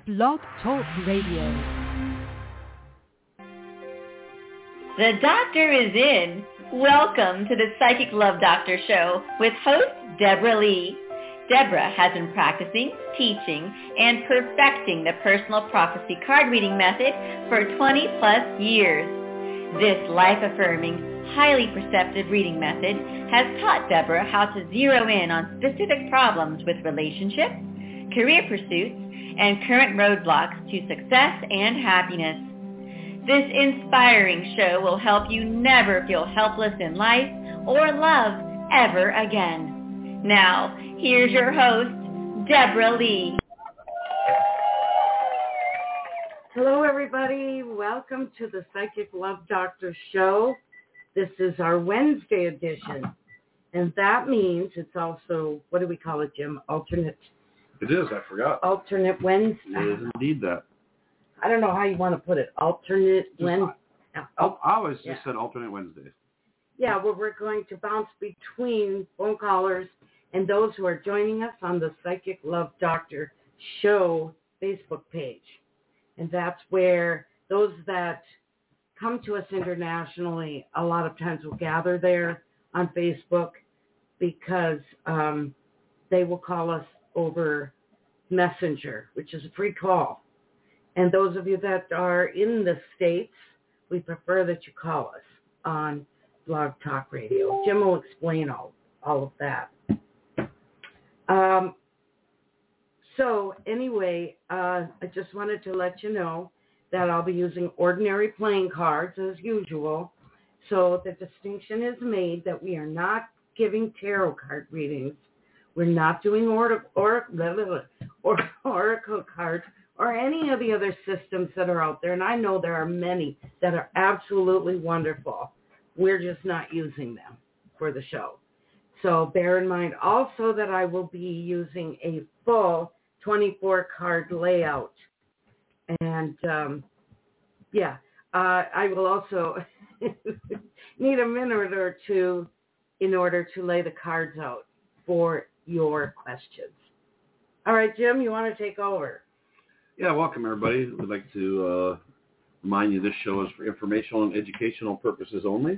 Blog Talk Radio. The doctor is in. Welcome to the Psychic Love Doctor Show with host Deborah Lee. Deborah has been practicing, teaching, and perfecting the personal prophecy card reading method for 20 plus years. This life-affirming, highly perceptive reading method has taught Deborah how to zero in on specific problems with relationships, career pursuits, and current roadblocks to success and happiness. This inspiring show will help you never feel helpless in life or love ever again. Now, here's your host, Deborah Lee. Hello, everybody. Welcome to the Psychic Love Doctor Show. This is our Wednesday edition, and that means it's also, what do we call it, Jim? Alternate. It is. I forgot. Alternate Wednesday. It is indeed that. I don't know how you want to put it. Alternate Wednesday. I always just said alternate Wednesdays. Yeah, well, we're going to bounce between phone callers and those who are joining us on the Psychic Love Doctor Show Facebook page. And that's where those that come to us internationally a lot of times will gather there on Facebook because they will call us over Messenger, which is a free call. And those of you that are in the States, we prefer that you call us on Blog Talk Radio. Jim will explain all of that. So anyway, I just wanted to let you know that I'll be using ordinary playing cards as usual. So the distinction is made that we are not giving tarot card readings. We're not doing oracle cards or any of the other systems that are out there. And I know there are many that are absolutely wonderful. We're just not using them for the show. So bear in mind also that I will be using a full 24-card layout. And, I will also need a minute or two in order to lay the cards out for your questions. All right, Jim, you want to take over? Yeah, welcome, everybody. We'd like to remind you this show is for informational and educational purposes only.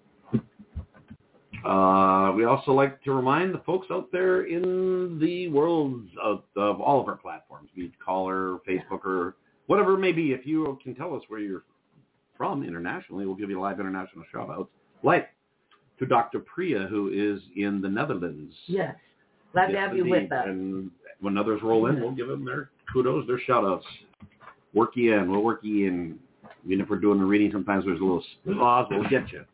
We also like to remind the folks out there in the world of all of our platforms, be it Caller, Facebook, or whatever it may be. If you can tell us where you're from internationally, we'll give you live international shout-outs, like to Dr. Priya, who is in the Netherlands. Yes. Glad to have you with us. And when others roll in, we'll give them their kudos, their shout-outs. Work you in. We'll work you in. Even if we're doing the reading, sometimes there's a little pause. We'll get you.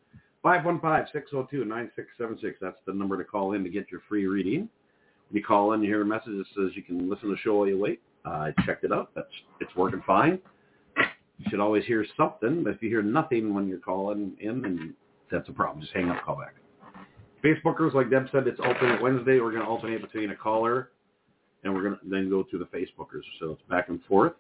515-602-9676. That's the number to call in to get your free reading. When you call in, you hear a message that says you can listen to the show while you wait. I checked it out. It's working fine. You should always hear something. But if you hear nothing when you're calling in, then that's a problem. Just hang up, call back. Facebookers, like Deb said, it's alternate Wednesday. We're going to alternate between a caller, and we're going to then go to the Facebookers. So it's back and forth.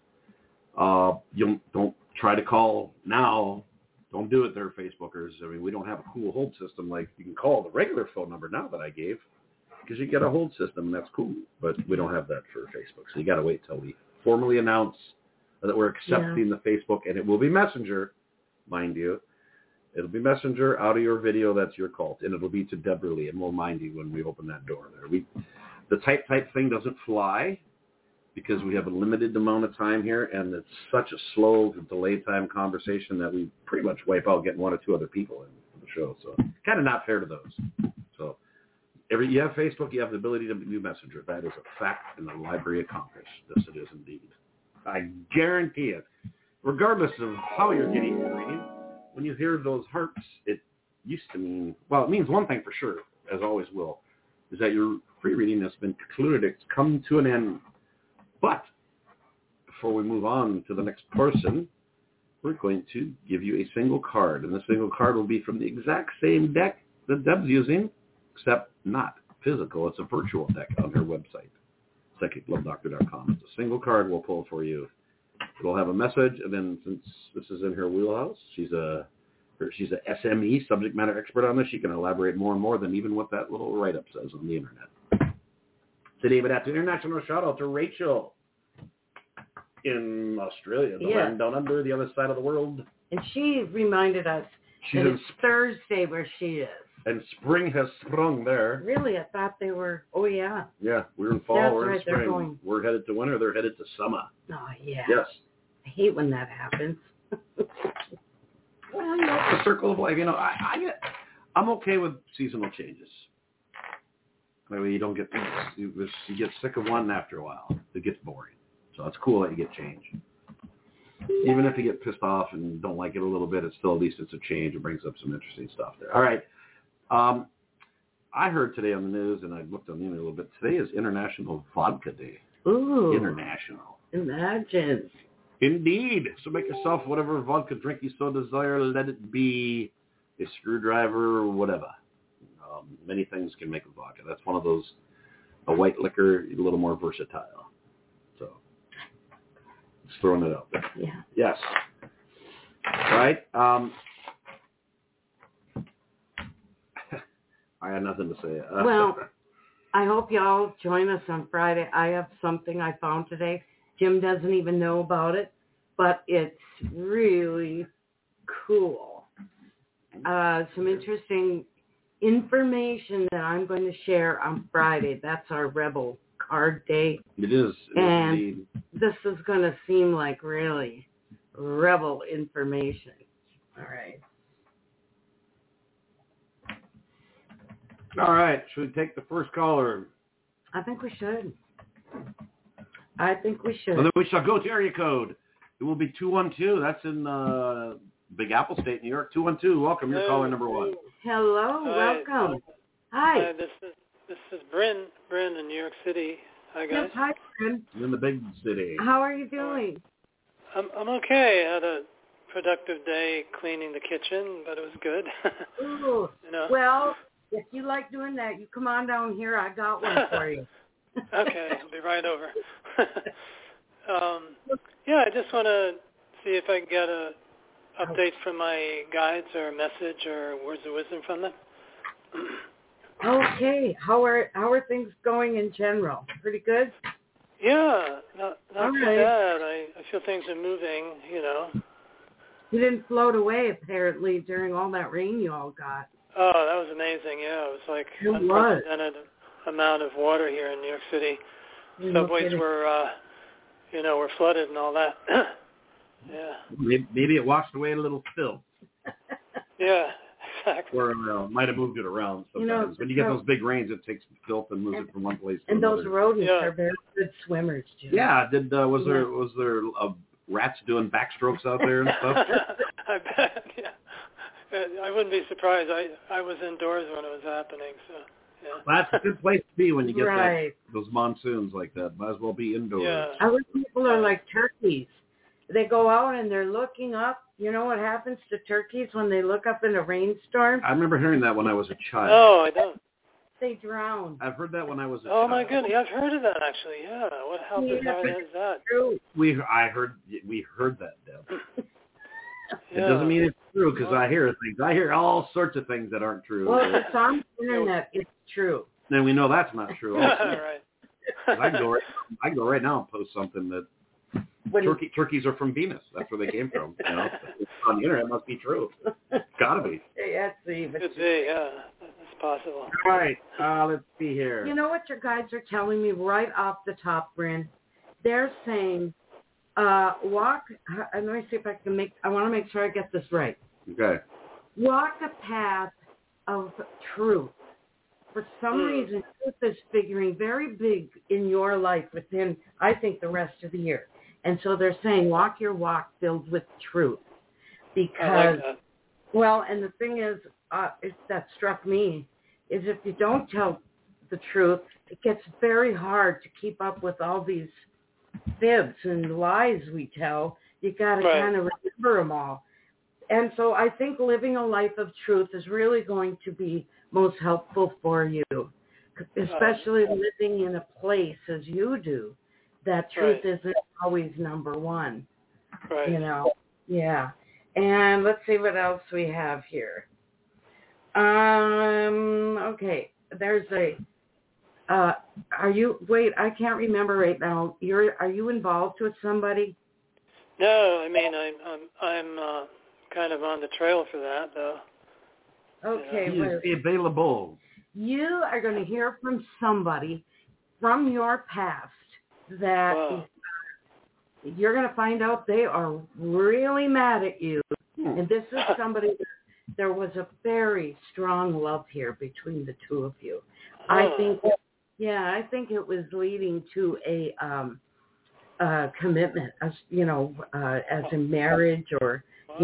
Don't try to call now. Don't do it there, Facebookers. I mean, we don't have a cool hold system like you can call the regular phone number now that I gave because you get a hold system, and that's cool. But we don't have that for Facebook, so you got to wait till we formally announce that we're accepting the Facebook, and it will be Messenger, mind you. It'll be Messenger, out of your video, that's your call, and it'll be to Deborah Lee, and we'll mind you when we open that door there. The type thing doesn't fly because we have a limited amount of time here, and it's such a slow, delay time conversation that we pretty much wipe out getting one or two other people in the show. So kind of not fair to those. So you have Facebook, you have the ability to do Messenger. That is a fact in the Library of Congress. Yes, it is indeed. I guarantee it. Regardless of how you're getting your reading, when you hear those harps, it used to mean, well, it means one thing for sure, as always will, is that your free reading has been concluded. It's come to an end. But before we move on to the next person, we're going to give you a single card. And the single card will be from the exact same deck that Deb's using, except not physical. It's a virtual deck on her website, psychiclovedoctor.com. It's a single card we'll pull for you. It'll have a message, and then since this is in her wheelhouse, she's a SME, subject matter expert on this. She can elaborate more and more than even what that little write-up says on the internet. Today, but that's an international shout-out to Rachel. in Australia, the Yeah. land down under, the other side of the world. And she reminded us She's that in, it's Thursday where she is. and spring has sprung there. Really, I thought they were, oh yeah. Yeah, we're in fall, That's we're in right, they're spring. going. We're headed to winter, they're headed to summer. Oh yeah. Yes. I hate when that happens. Well, you know, it's the circle of life. You know, I'm okay with seasonal changes. That way you don't get, you get sick of one after a while. It gets boring. So it's cool that you get change. Even if you get pissed off and don't like it a little bit, it's still, at least it's a change. It brings up some interesting stuff there. All right. I heard today on the news, and I looked on the internet a little bit, today is International Vodka Day. Ooh. International. Imagine. Indeed. So make yourself whatever vodka drink you so desire. Let it be a screwdriver or whatever. Many things can make a vodka. That's one of those, a white liquor, a little more versatile. So, just throwing it out there. Yeah. Yes. Right. I had nothing to say. Well, I hope y'all join us on Friday. I have something I found today. Jim doesn't even know about it, but it's really cool. Some interesting information that I'm going to share on Friday. That's our Rebel Card Day. It is. And indeed. this is going to seem like really Rebel information. All right. All right. Should we take the first caller? I think we should. Well, then we shall go to area code. It will be 212. That's in Big Apple State, New York. 212. Welcome. You're caller number one. Hello. Hi. Welcome. Hi. Hi, this is Bryn in New York City. Hi guys. Yes, hi, Bryn. In the big city. How are you doing? I'm okay. I had a productive day cleaning the kitchen, but it was good. Ooh. You know. Well, if you like doing that, you come on down here. I got one for you. Okay, I'll be right over. Yeah, I just want to see if I can get a update from my guides or a message or words of wisdom from them. Okay. How are things going in general? Pretty good? Yeah, not All too right. bad. I feel things are moving, you know. You didn't float away, apparently, during all that rain you all got. Oh, that was amazing, yeah. It was like It was. unprecedented amount of water here in New York City. No Subways kidding. were, were flooded and all that. Yeah. Maybe it washed away a little filth. Yeah, exactly. Or might have moved it around sometimes. You know, when you get those big rains, it takes filth and moves it from one place to And another. those rodents Yeah. are very good swimmers, Jim. Yeah. Was there rats doing backstrokes out there and stuff? I bet, yeah. I wouldn't be surprised. I was indoors when it was happening, so, yeah. Well, that's a good place to be when you get Right. those monsoons like that. Might as well be indoors. Yeah. Our people are like turkeys. They go out and they're looking up. You know what happens to turkeys when they look up in a rainstorm? I remember hearing that when I was a child. Oh, I don't. They drown. I've heard that when I was a Oh, child. my goodness. I've heard of that, actually, yeah. How bizarre is that? True. We heard that, Deb. Yeah. It doesn't mean it's true because I hear things. I hear all sorts of things that aren't true. Well, if it's on the internet, it's true. And we know that's not true. Also. Right. I can go right now and post something that turkeys are from Venus. That's where they came from. You know, it's on the internet, it must be true. It's gotta be. Yeah, see, but Could be, yeah. That's possible. All right, let's see here. you know what your guides are telling me right off the top, Bryn? They're saying, walk, and let me see if I can I want to make sure I get this right. Okay. Walk the path of truth. For some reason, truth is figuring very big in your life within, I think, the rest of the year. And so they're saying, walk your walk filled with truth. Because, I like that. well, and the thing is, that struck me, is if you don't tell the truth, it gets very hard to keep up with all these fibs and lies we tell. You got to Right. kind of remember them all. And so I think living a life of truth is really going to be most helpful for you, especially living in a place as you do, that truth Right. isn't always number one, Right. you know. Yeah. And let's see what else we have here. Okay. There's Are you? Wait, I can't remember right now. Are you involved with somebody? No, I mean I'm kind of on the trail for that though. Okay, He is available. You are going to hear from somebody from your past that you're going to find out they are really mad at you. And this is somebody, there was a very strong love here between the two of you. I think it was leading to a commitment, as as in marriage or,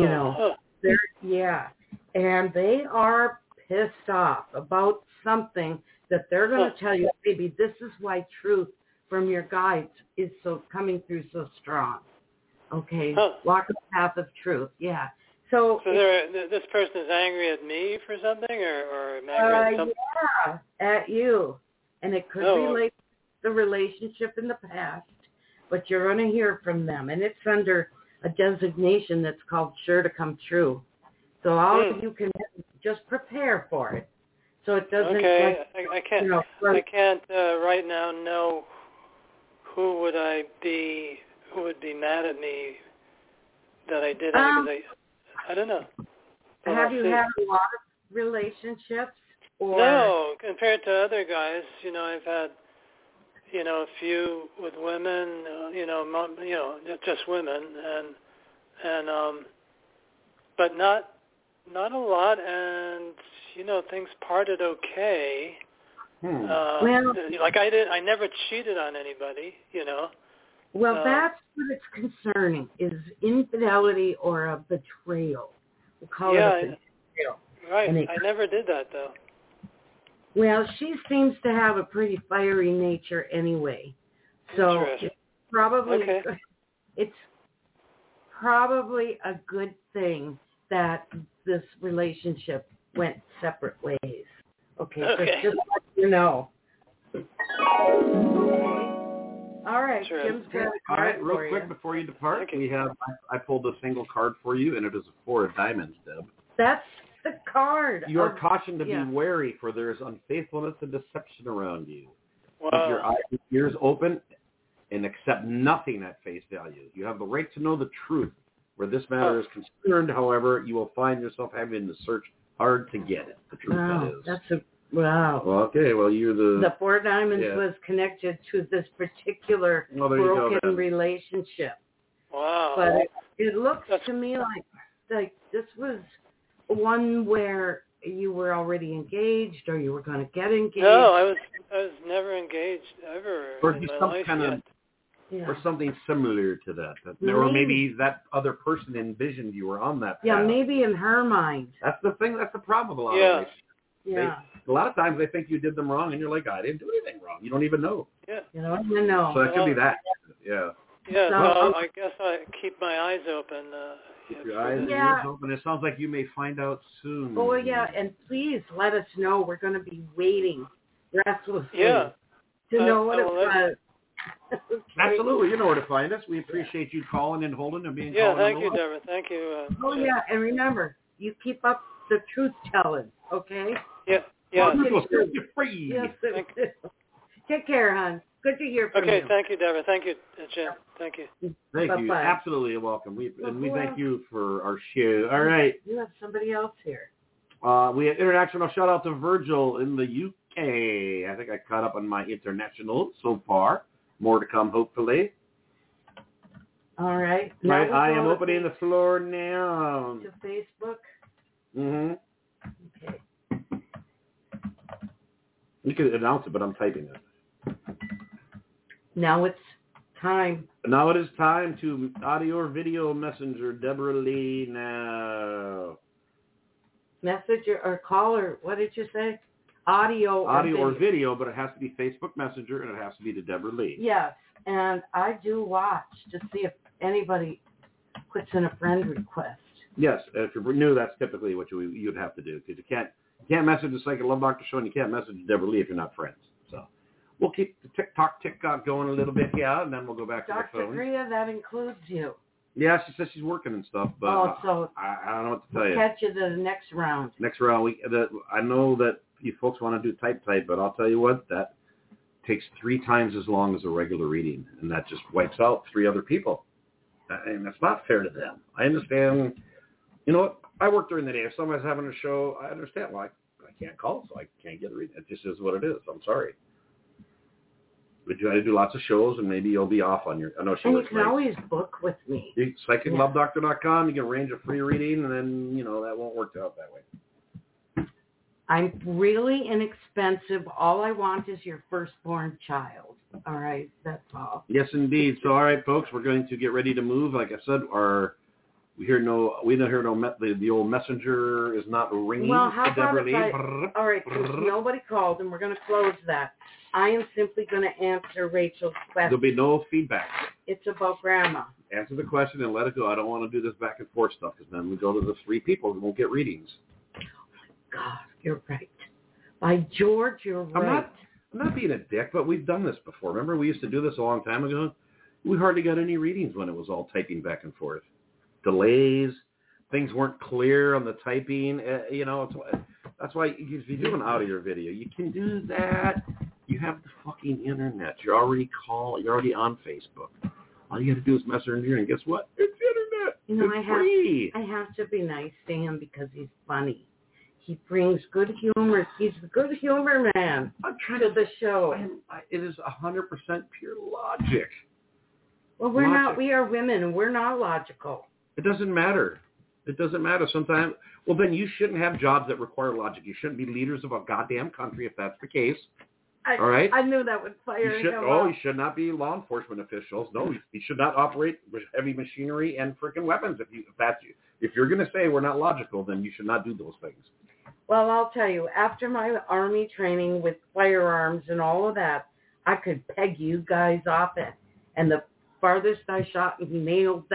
and they are pissed off about something that they're going to tell you, baby, this is why truth from your guides is so coming through so strong. Okay, walk the path of truth. Yeah. So this person is angry at me for something, or angry at something? Yeah, at you, and it could relate to the relationship in the past, but you're going to hear from them, and it's under a designation that's called sure to come true. So all of you can just prepare for it. So it doesn't. Okay, I can't. I can't right now know who would be mad at me that I did it. I don't know. But have you had a lot of relationships? Or? No, compared to other guys, I've had, a few with women, just women, and but not a lot, and things parted okay. Like I never cheated on anybody, Well, that's what it's concerning, is infidelity or a betrayal. We'll call it a betrayal. Right. I never did that, though. Well, she seems to have a pretty fiery nature anyway. So it's probably a good thing that this relationship went separate ways. Okay. So just let you know. All right, Jim's got a card. All right, real quick before you depart, I pulled a single card for you, and it is a 4 of diamonds, Deb. That's the card. You are cautioned to be wary, for there is unfaithfulness and deception around you. Wow. Keep your eyes and ears open and accept nothing at face value. You have the right to know the truth. Where this matter is concerned, however, you will find yourself having to search hard to get it. The truth, that is. Wow. Well, okay, well, you're the 4 diamonds was connected to this particular broken relationship. Wow. But it looks to me like this was one where you were already engaged or you were going to get engaged. No, I was never engaged ever in my life yet. Or something similar to that. Or maybe that other person envisioned you were on that path. Yeah, maybe in her mind. That's the thing. That's the problem. A lot of Yeah. A lot of times they think you did them wrong, and you're like, I didn't do anything wrong. You don't even know. Yeah. You don't even know. So that could be that. Yeah. Yeah, so I guess I keep my eyes open. Keep your eyes and ears open. It sounds like you may find out soon. Oh, yeah, and please let us know. We're going to be waiting breathlessly to know what it was. Okay. Absolutely. You know where to find us. We appreciate you calling and holding and being calling. Thank you, Deborah. Thank you. And remember, you keep up the truth telling, okay? Yeah. We'll set you free. Yes, take care, hon. Good to hear from you. Okay, thank you, Deborah. Thank you, Jim. Thank you. Thank you. Absolutely welcome. We thank you for our show. All right. You have somebody else here. We have international shout out to Virgil in the UK. I think I caught up on my international so far. More to come, hopefully. All right. Right, I am opening the floor now. To Facebook. Mm-hmm. Okay. You can announce it, but I'm typing it. Now it's time. Now it is time to audio or video messenger Deborah Lee now. Message or call or what did you say? Audio or video, but it has to be Facebook Messenger and it has to be to Deborah Lee. Yes, and I do watch to see if anybody puts in a friend request. Yes, if you're new, that's typically what you'd have to do because you can't message the Psychic Love Doctor Show and you can't message Deborah Lee if you're not friends. So we'll keep the TikTok going a little bit here, and then we'll go back to the phone. Dr. Gria, that includes you. Yeah, she says she's working and stuff, but I don't know what to tell you. Catch you the next round. Next round, I know that you folks want to do type, but I'll tell you what, that takes 3 times as long as a regular reading, and that just wipes out 3 other people. And that's not fair to them. I understand. You know what? I work during the day. If somebody's having a show, I understand. Well, I can't call, so I can't get a reading. It just is what it is. I'm sorry. But you got to do lots of shows, and maybe you'll be off on your. I know she and works you can late. always book with me. PsychicLoveDoctor.com. You can arrange a free reading, and then that won't work out that way. I'm really inexpensive. All I want is your firstborn child. All right, that's all. Yes, indeed. So, all right, folks, we're going to get ready to move. Like I said, we don't hear the old messenger is not ringing. Well, how about all right, since Brrr. nobody called, and we're going to close that, I am simply going to answer Rachel's question. There'll be no feedback. It's about Grandma. Answer the question and let it go. I don't want to do this back and forth stuff because then we go to the 3 people and won't get readings. God, you're right. By George, you're right. I'm not being a dick, but we've done this before. Remember, we used to do this a long time ago? We hardly got any readings when it was all typing back and forth. Delays, things weren't clear on the typing. That's why if you do an audio video, you can do that. You have the fucking internet. You're already on Facebook. All you got to do is messenger, and guess what? It's internet. It's free. I have to be nice to him because he's funny. He brings good humor. He's a good humor man to the show. It is 100% pure logic. Well, we're not. We are women, and we're not logical. It doesn't matter. It doesn't matter sometimes. Well, then you shouldn't have jobs that require logic. You shouldn't be leaders of a goddamn country if that's the case. All right? I knew that would fire him up. You should not be law enforcement officials. No, you should not operate with heavy machinery and freaking weapons. If you're going to say we're not logical, then you should not do those things. Well, I'll tell you, after my Army training with firearms and all of that, I could peg you guys off it. And the farthest I shot and nailed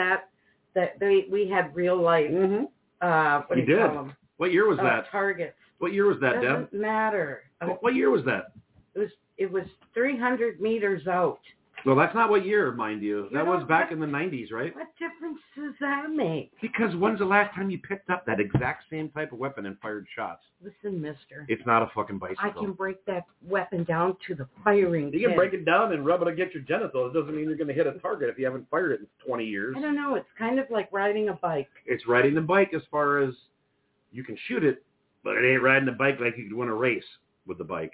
we had real life. Mm-hmm. What do you call them? What year was that? Targets. What year was that, Deb? Doesn't matter. What year was that? It was 300 meters out. Well, that's not what year, mind you. That was back in the 90s, right? What difference does that make? Because when's the last time you picked up that exact same type of weapon and fired shots? Listen, mister. It's not a fucking bicycle. I can break that weapon down to the firing pin. You can break it down and rub it against your genitals. It doesn't mean you're going to hit a target if you haven't fired it in 20 years. I don't know. It's kind of like riding a bike. It's riding the bike as far as you can shoot it, but it ain't riding the bike like you could win a race with the bike.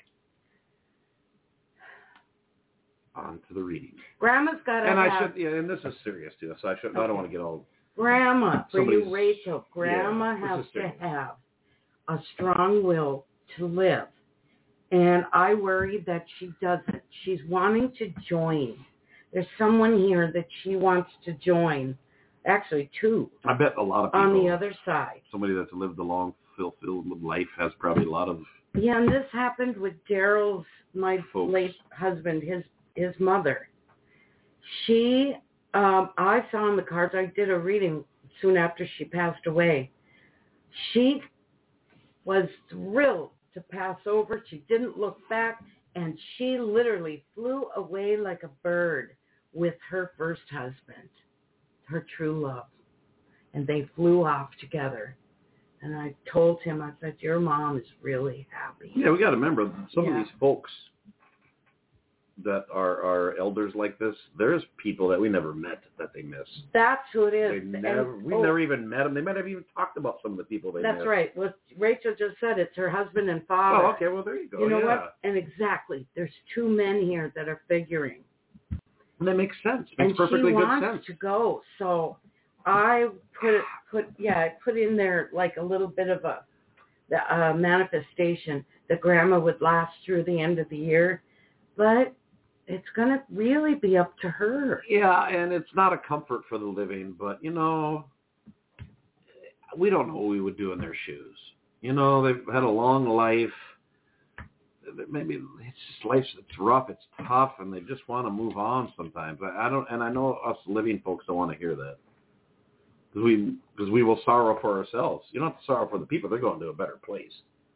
On to the reading. Grandma's got to and this is serious too, so I don't want to get all... Grandma, for you, Rachel, Grandma has to have a strong will to live. And I worry that she doesn't. She's wanting to join. There's someone here that she wants to join. Actually, 2. I bet a lot of people... On the other side. Somebody that's lived a long, fulfilled life has probably a lot of... Yeah, and this happened with Daryl's, my late husband, his mother. She, I saw in the cards, I did a reading soon after she passed away. She was thrilled to pass over. She didn't look back, and she literally flew away like a bird with her first husband, her true love. And they flew off together. And I told him, I said, your mom is really happy. Yeah, we got to remember, some of these folks that are elders like this, there's people that we never met that they miss. That's who it is. We never even met them. They might have even talked about some of the people they met. That's right. Well, Rachel just said it's her husband and father. Oh, okay. Well, there you go. You know what? And exactly. There's 2 men here that are figuring. And that makes sense. Makes perfectly good sense. And she wants to go. So I put in there like a little bit of a manifestation that Grandma would last through the end of the year. But it's going to really be up to her. Yeah, and it's not a comfort for the living, but, we don't know what we would do in their shoes. They've had a long life. Maybe it's just it's rough, it's tough, and they just want to move on sometimes. I know us living folks don't want to hear that. Because we will sorrow for ourselves. You don't have to sorrow for the people. They're going to a better place.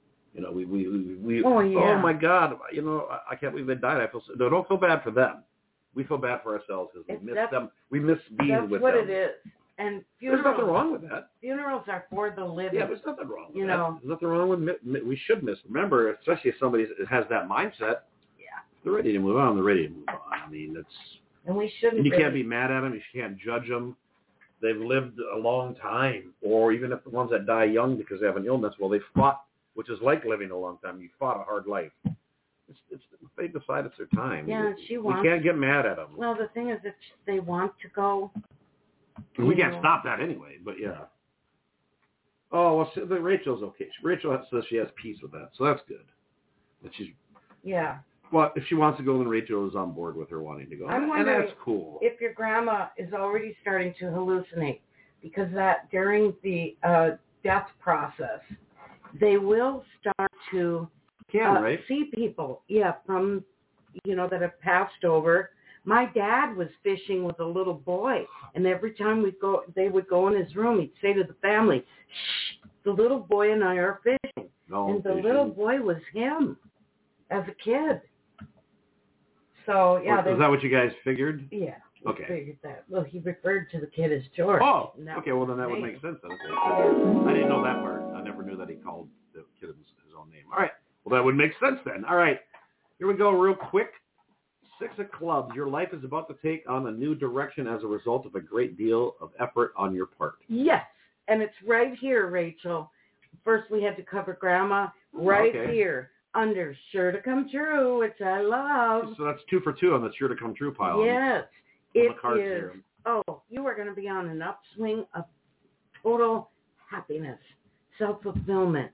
Oh my God, I can't believe they died. Don't feel bad for them. We feel bad for ourselves because we miss them. We miss being with them. That's what it is. And there's nothing wrong with that. Funerals are for the living. Yeah, there's nothing wrong with that. There's nothing wrong with we should miss. Remember, especially if somebody has that mindset. Yeah. they're ready to move on. They're ready to move on. I mean, and we shouldn't. You can't be mad at them. You can't judge them. They've lived a long time, or even if the ones that die young because they have an illness, well, they fought, which is like living a long time. You fought a hard life. They decide it's their time. Yeah, we can't get mad at them. Well, the thing is, if they want to go, we can't stop that anyway. But yeah. Oh well, so Rachel's okay. Rachel says she has peace with that, so that's good. But she's Well, if she wants to go, then Rachel is on board with her wanting to go, I'm wondering and that's cool. If your grandma is already starting to hallucinate, because that during the death process, they will start to see people, from, that have passed over. My dad was fishing with a little boy, and every time they would go in his room, he'd say to the family, "Shh, the little boy and I are fishing." And the little boy was him as a kid. So, is that what you guys figured? Yeah. Okay. Figured that. Well, he referred to the kid as George. Oh, okay. Well, then that would make sense. Then. Okay. I didn't know that part. I never knew that he called the kid his own name. All right. Well, that would make sense then. All right. Here we go real quick. 6 of clubs. Your life is about to take on a new direction as a result of a great deal of effort on your part. Yes. And it's right here, Rachel. First, we had to cover Grandma here under Sure to Come True, which I love. So that's 2 for 2 on the Sure to Come True pile. Yes. It is. Here. Oh, you are going to be on an upswing of total happiness, self-fulfillment,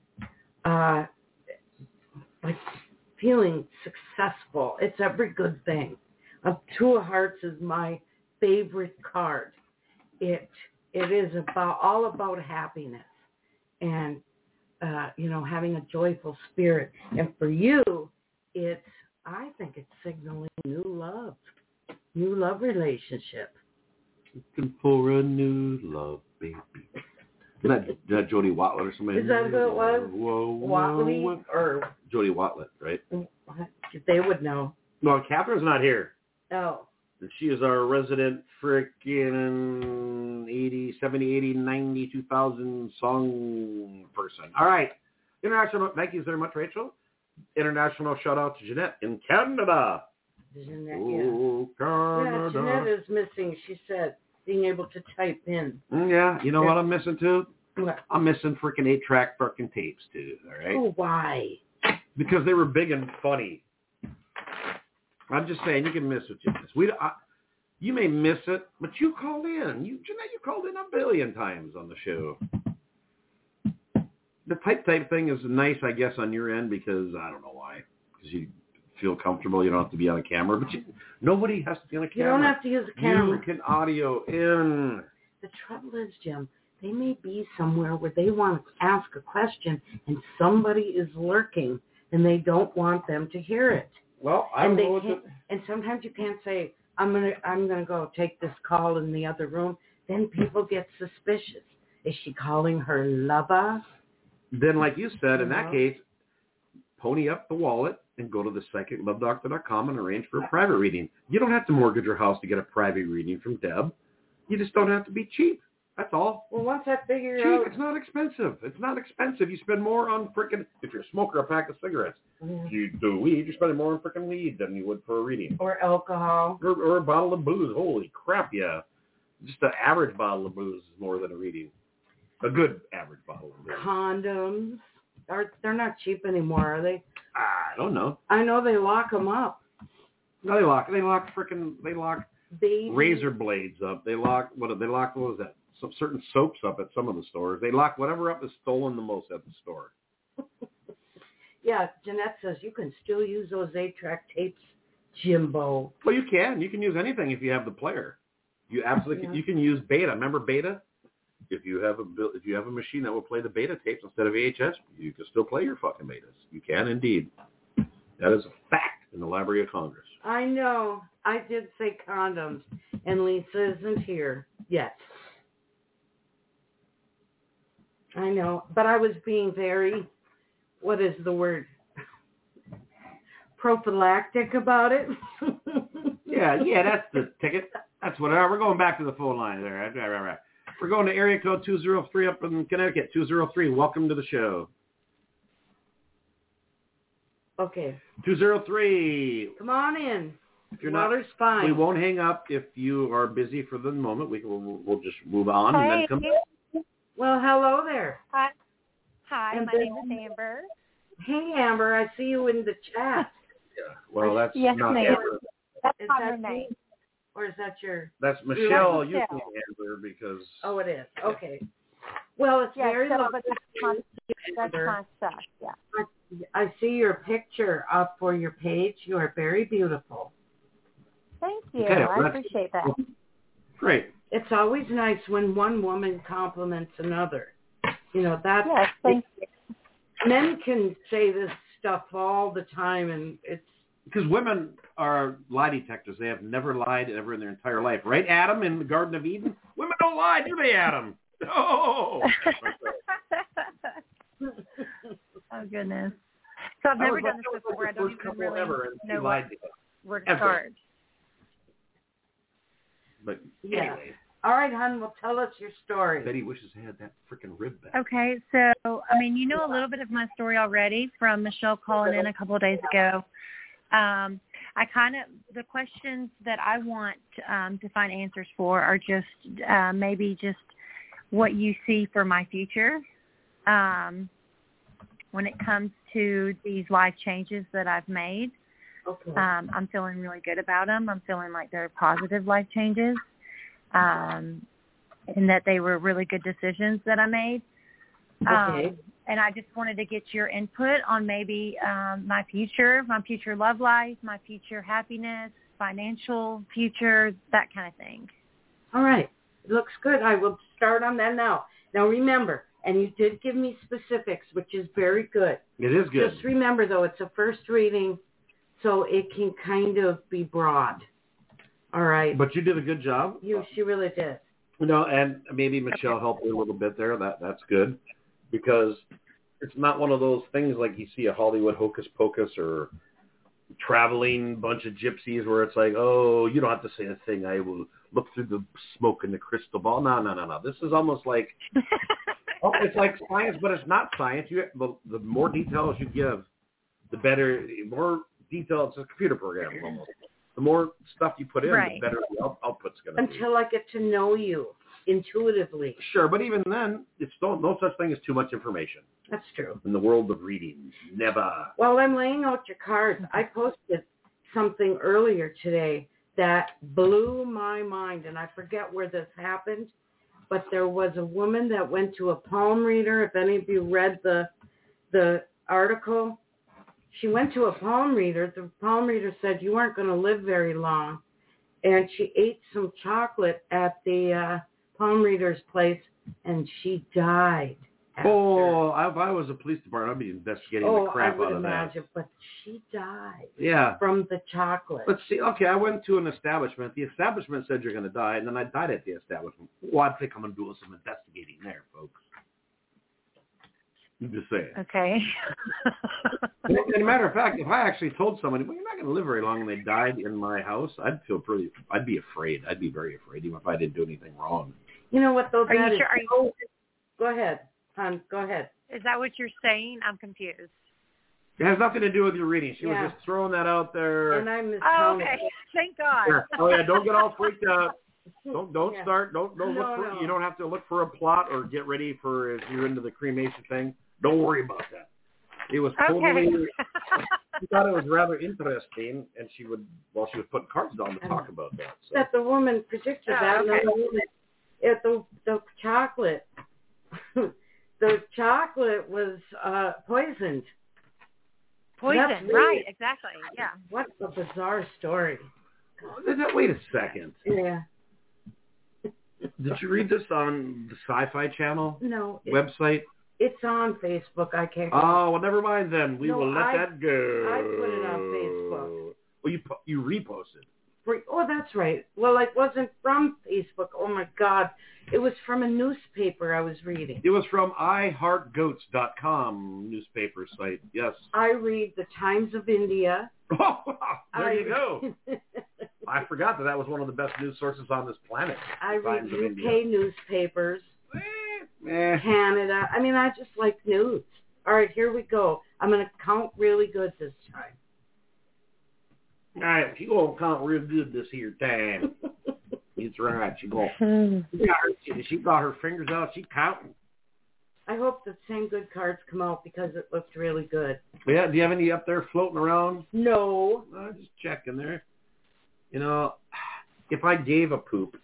like feeling successful. It's every good thing. 2 of Hearts is my favorite card. It is all about happiness and having a joyful spirit. And for you, I think it's signaling new love relationship. Looking for a new love, baby. Is that Jody Watlet or somebody? Is that who it was? Watley or Jody Watlet, right? They would know. No, Catherine's not here. Oh. And she is our resident frickin' 80, 70, 80, 90, 2000 song person. All right. International, thank you very much, Rachel. International shout out to Jeanette in Canada. Jeanette, Canada. Yeah, Jeanette is missing, she said, being able to type in. Yeah, you know what I'm missing too? What? I'm missing frickin' 8-track frickin' tapes too, all right? Oh, why? Because they were big and funny. I'm just saying, you can miss what you miss. You may miss it, but you called in. Jeanette, you called in a billion times on the show. The type thing is nice, I guess, on your end because I don't know why. Because you feel comfortable. You don't have to be on a camera. But nobody has to be on a camera. You don't have to use a camera. You can audio in. The trouble is, Jim, they may be somewhere where they want to ask a question and somebody is lurking and they don't want them to hear it. Well, and sometimes you can't say, I'm gonna go take this call in the other room. Then people get suspicious. Is she calling her lover? Then, like you said, in that case, pony up the wallet and go to the psychiclovedoctor.com and arrange for a private reading. You don't have to mortgage your house to get a private reading from Deb. You just don't have to be cheap. That's all. Well, once I figure out... Cheap, it's not expensive. It's not expensive. You spend more on frickin'... If you're a smoker, a pack of cigarettes. If you do weed, you're spending more on frickin' weed than you would for a reading. Or alcohol. Or a bottle of booze. Holy crap, yeah. Just an average bottle of booze is more than a reading. A good average bottle of booze. Condoms. They're not cheap anymore, are they? I don't know. I know they lock them up. No, they lock Baby. razor blades up. They lock, what was that? Some certain soaps up at some of the stores. They lock whatever up is stolen the most at the store. Yeah, Jeanette says you can still use those 8-track tapes, Jimbo. Well, you can. You can use anything if you have the player. You absolutely can. You can use Beta. Remember Beta? If you have a machine that will play the Beta tapes instead of VHS, you can still play your fucking Betas. You can indeed. That is a fact in the Library of Congress. I know. I did say condoms, and Lisa isn't here yet. I know, but I was being very, what is the word, prophylactic about it. yeah, that's the ticket. That's what we're going back to the phone line there. Right. We're going to area code 203 up in Connecticut. 203, welcome to the show. Okay. 203. Come on in. If you're Water's not, fine. we won't hang up if you are busy for the moment. We'll just move on and then come. Well, hello there. Hi. Hi, my name is Amber. Hey, Amber, I see you in the chat. Yeah. Well, that's yes, not ma'am. Amber. That's Is not that her name. Or is that your... That's Michelle. You Michelle. can Amber because... Oh, it is. Okay. Well, it's very so, lovely. that's my stuff, yeah. I see your picture up for your page. You are very beautiful. Thank you. Okay, I appreciate that. Great. It's always nice when one woman compliments another. You know, that's... Yes, thank you. Men can say this stuff all the time, and it's... Because women are lie detectors. They have never lied ever in their entire life. Right, Adam, in the Garden of Eden? Women don't lie, do they, Adam? No! Oh, goodness. So I've never done this before. I don't even really know where to start. But yeah. anyway. All right, hon, well, tell us your story. Betty wishes I had that freaking rib back. Okay, so, I mean, you know a little bit of my story already from Michelle calling in a couple of days ago. The questions that I want to find answers for are just maybe just what you see for my future when it comes to these life changes that I've made. Okay. I'm feeling really good about them. I'm feeling like they're positive life changes and that they were really good decisions that I made. Okay. And I just wanted to get your input on maybe my future love life, my future happiness, financial future, that kind of thing. All right. Looks good. I will start on that now. Now, remember, and you did give me specifics, which is very good. It is good. Just remember, though, it's a first reading, so it can kind of be broad. All right. But you did a good job. She really did. And maybe Michelle helped you a little bit there. That's good. Because it's not one of those things like you see a Hollywood hocus pocus or traveling bunch of gypsies where it's like, oh, you don't have to say a thing. I will look through the smoke in the crystal ball. No. This is almost like, it's like science, but it's not science. The more details you give, the better. More details, it's a computer program almost. The more stuff you put in, the better the output's going to be. Until I get to know you intuitively. Sure, but even then, it's no such thing as too much information. That's true. In the world of reading, never. While I'm laying out your cards, I posted something earlier today that blew my mind, and I forget where this happened, but there was a woman that went to a palm reader. If any of you read the article, she went to a palm reader. The palm reader said you weren't going to live very long, and she ate some chocolate at the palm reader's place, and she died. After. Oh, if I was a police department, I'd be investigating the crap out of that. I would imagine, but she died. Yeah. From the chocolate. Let's see. Okay, I went to an establishment. The establishment said you're going to die, and then I died at the establishment. Well, I'd think I'm going to do some investigating there, folks. I'm just saying. Okay. As a matter of fact, if I actually told somebody, well, you're not going to live very long, and they died in my house, I'd be afraid. I'd be very afraid, even if I didn't do anything wrong. You know what, though? Are you sure? Go ahead. Go ahead. Is that what you're saying? I'm confused. It has nothing to do with your reading. She was just throwing that out there. And I miscounted. Okay. Thank God. Yeah. Oh yeah, don't get all freaked out. Don't start. Don't look for. No. You don't have to look for a plot or get ready for if you're into the cremation thing. Don't worry about that. It was totally. She thought it was rather interesting, and she was putting cards down to talk about that. So. That the woman predicted that. Okay. The chocolate. The chocolate was poisoned. Poisoned, right, exactly, yeah. What a bizarre story. Wait a second. Yeah. Did you read this on the Sci-Fi Channel website? It's on Facebook. I can't. Oh, well, never mind then. We will let that go. I put it on Facebook. Well, you reposted. Oh, that's right. Well, it wasn't from Facebook. Oh, my God. It was from a newspaper I was reading. It was from iHeartGoats.com newspaper site, yes. I read the Times of India. Oh, there you go. I forgot that was one of the best news sources on this planet. I read UK newspapers, Canada. I mean, I just like news. All right, here we go. I'm going to count really good this time. All right, she going to count real good this here time. That's right. She got her fingers out. She counting. I hope the same good cards come out because it looked really good. Yeah, do you have any up there floating around? No. Just checking there. You know, if I gave a poop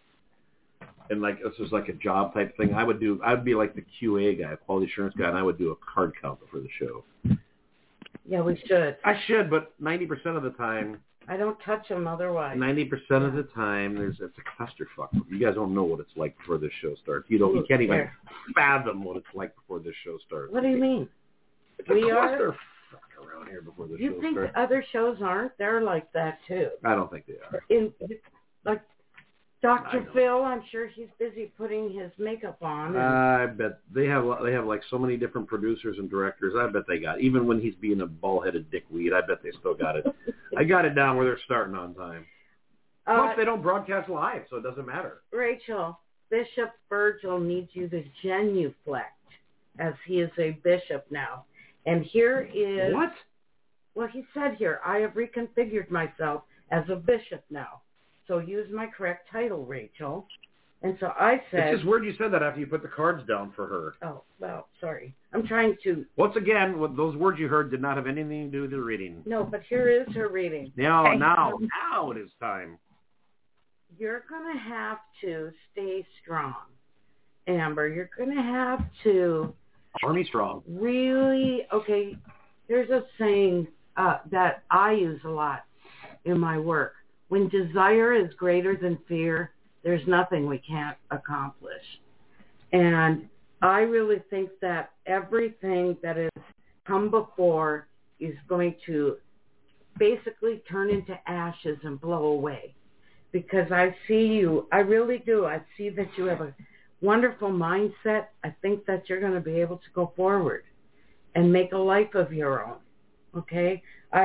and like this was like a job type thing, I'd be like the QA guy, quality assurance guy, and I would do a card count before the show. Yeah, we should. I should, but 90% of the time, I don't touch them otherwise. 90% of the time, it's a clusterfuck. You guys don't know what it's like before this show starts. You can't even fathom what it's like before this show starts. What do you mean? It's a clusterfuck around here before the show starts. You think other shows aren't? They're like that too. I don't think they are. Like Dr. Phil, I'm sure he's busy putting his makeup on. I bet they have like so many different producers and directors. I bet they got, even when he's being a bald-headed dickweed, I bet they still got it. I got it down where they're starting on time. Plus, they don't broadcast live, so it doesn't matter. Rachel, Bishop Virgil needs you to genuflect, as he is a bishop now. And here is... What? Well, he said here, I have reconfigured myself as a bishop now. So use my correct title, Rachel. And so I said... It's just weird you said that after you put the cards down for her. Oh, well, sorry. I'm trying to... Once again, those words you heard did not have anything to do with the reading. No, but here is her reading. Now it is time. You're going to have to stay strong, Amber. You're going to have to... Army strong. Really... Okay, there's a saying that I use a lot in my work. When desire is greater than fear, there's nothing we can't accomplish. And I really think that everything that has come before is going to basically turn into ashes and blow away. Because I see you, I really do. I see that you have a wonderful mindset. I think that you're going to be able to go forward and make a life of your own. Okay?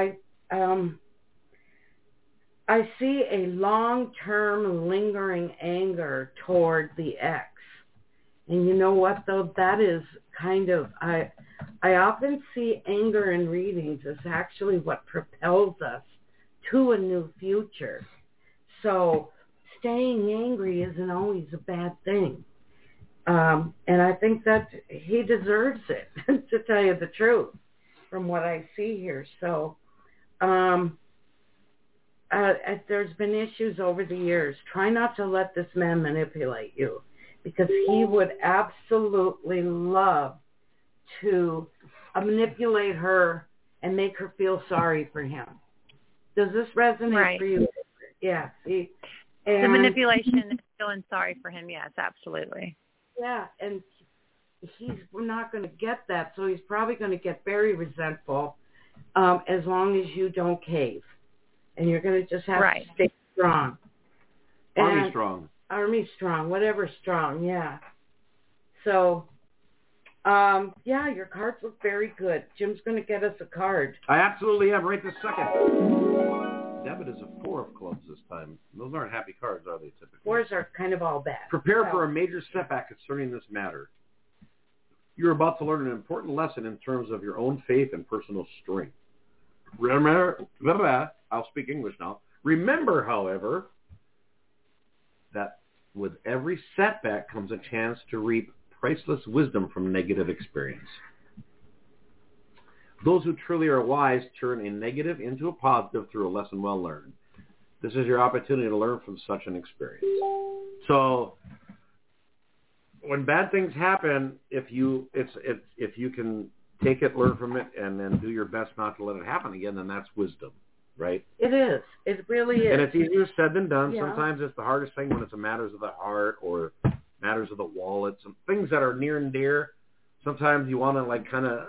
I see a long-term lingering anger toward the ex. And you know what, though? That is kind of, I often see anger in readings as actually what propels us to a new future. So staying angry isn't always a bad thing. And I think that he deserves it, to tell you the truth, from what I see here. So, there's been issues over the years. Try not to let this man manipulate you, because he would absolutely love to manipulate her and make her feel sorry for him. Does this resonate for you? Yeah. See, the manipulation is feeling sorry for him. Yes, absolutely. Yeah, and he's not going to get that, so he's probably going to get very resentful as long as you don't cave. And you're going to just have to stay strong. Army strong. Army strong, whatever strong, yeah. So, your cards look very good. Jim's going to get us a card. I absolutely am, right this second. Debit is a 4 of clubs this time. Those aren't happy cards, are they, typically? 4s are kind of all bad. Prepare for a major setback concerning this matter. You're about to learn an important lesson in terms of your own faith and personal strength. Remember, I'll speak English now. Remember, however, that with every setback comes a chance to reap priceless wisdom from negative experience. Those who truly are wise turn a negative into a positive through a lesson well learned. This is your opportunity to learn from such an experience. So, when bad things happen, if you can take it, learn from it, and then do your best not to let it happen again, then that's wisdom, right? It is. It really is. And it's easier said than done. Yeah. Sometimes it's the hardest thing when it's a matters of the heart or matters of the wallet, some things that are near and dear. Sometimes you want to like kind of,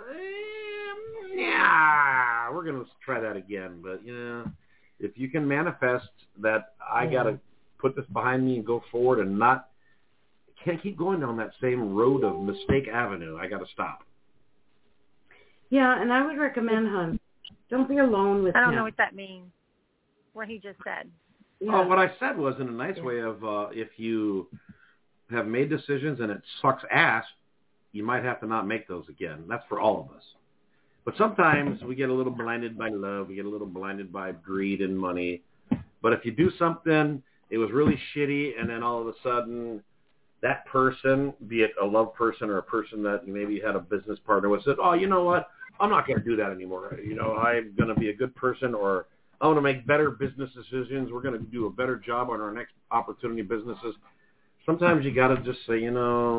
we're going to try that again. But, if you can manifest that I got to put this behind me and go forward and can't keep going down that same road of mistake avenue. I got to stop. Yeah, and I would recommend, hon, don't be alone with him. I don't know what that means, what he just said. Yeah. Oh, what I said was in a nice way of if you have made decisions and it sucks ass, you might have to not make those again. That's for all of us. But sometimes we get a little blinded by love. We get a little blinded by greed and money. But if you do something, it was really shitty, and then all of a sudden that person, be it a love person or a person that maybe you had a business partner with, said, oh, you know what? I'm not going to do that anymore. I'm going to be a good person, or I want to make better business decisions. We're going to do a better job on our next opportunity businesses. Sometimes you got to just say,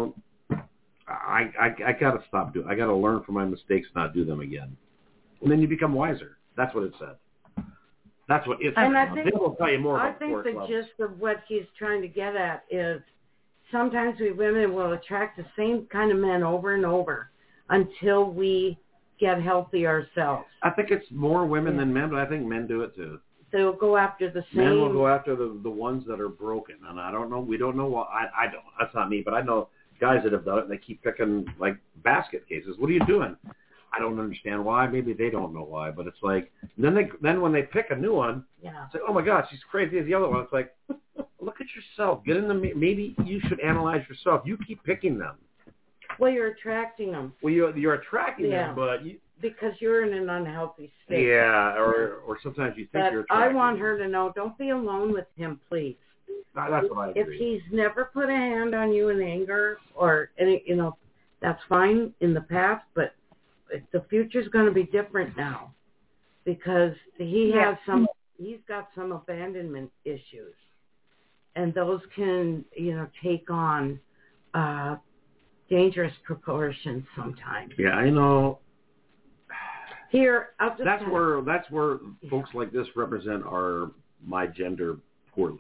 I got to stop doing. I got to learn from my mistakes, not do them again. And then you become wiser. That's what it said. That's what it said. And I think, will tell you more about the gist of what he's trying to get at is sometimes we women will attract the same kind of men over and over until we get healthy ourselves. I think it's more women than men, but I think men do it too. They'll go after the same. Men will go after the ones that are broken, and I don't know. We don't know why. I don't. That's not me, but I know guys that have done it, and they keep picking like basket cases. What are you doing? I don't understand why. Maybe they don't know why, but it's like then when they pick a new one, it's like, oh my God, she's crazy as the other one. It's like, look at yourself. Get in the. Maybe you should analyze yourself. You keep picking them. Well, you're attracting them. Well, you're attracting them, but because you're in an unhealthy state. Yeah, or sometimes you think you're attracting I want her to know, don't be alone with him, please. That's what I agree. If he's never put a hand on you in anger or any, that's fine in the past, but the future's going to be different now because he's got some abandonment issues, and those can, take on dangerous proportions sometimes. Yeah, I know. Here, that's where folks like this represent my gender poorly.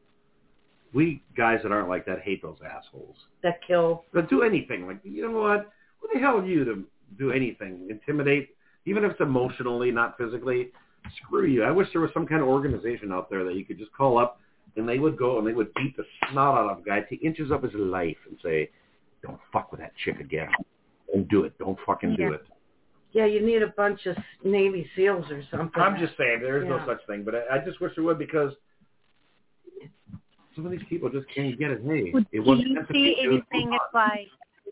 We guys that aren't like that hate those assholes. That kill. But do anything. Like, you know what? Who the hell are you to do anything? Intimidate? Even if it's emotionally, not physically? Screw you. I wish there was some kind of organization out there that you could just call up and they would go and they would beat the snot out of a guy, take inches of his life and say, don't fuck with that chick again. Don't do it. Don't fucking do it. Yeah, you need a bunch of Navy SEALs or something. I'm just saying, there is no such thing. But I just wish there would because some of these people just can't get it. Hey, do you see anything it's like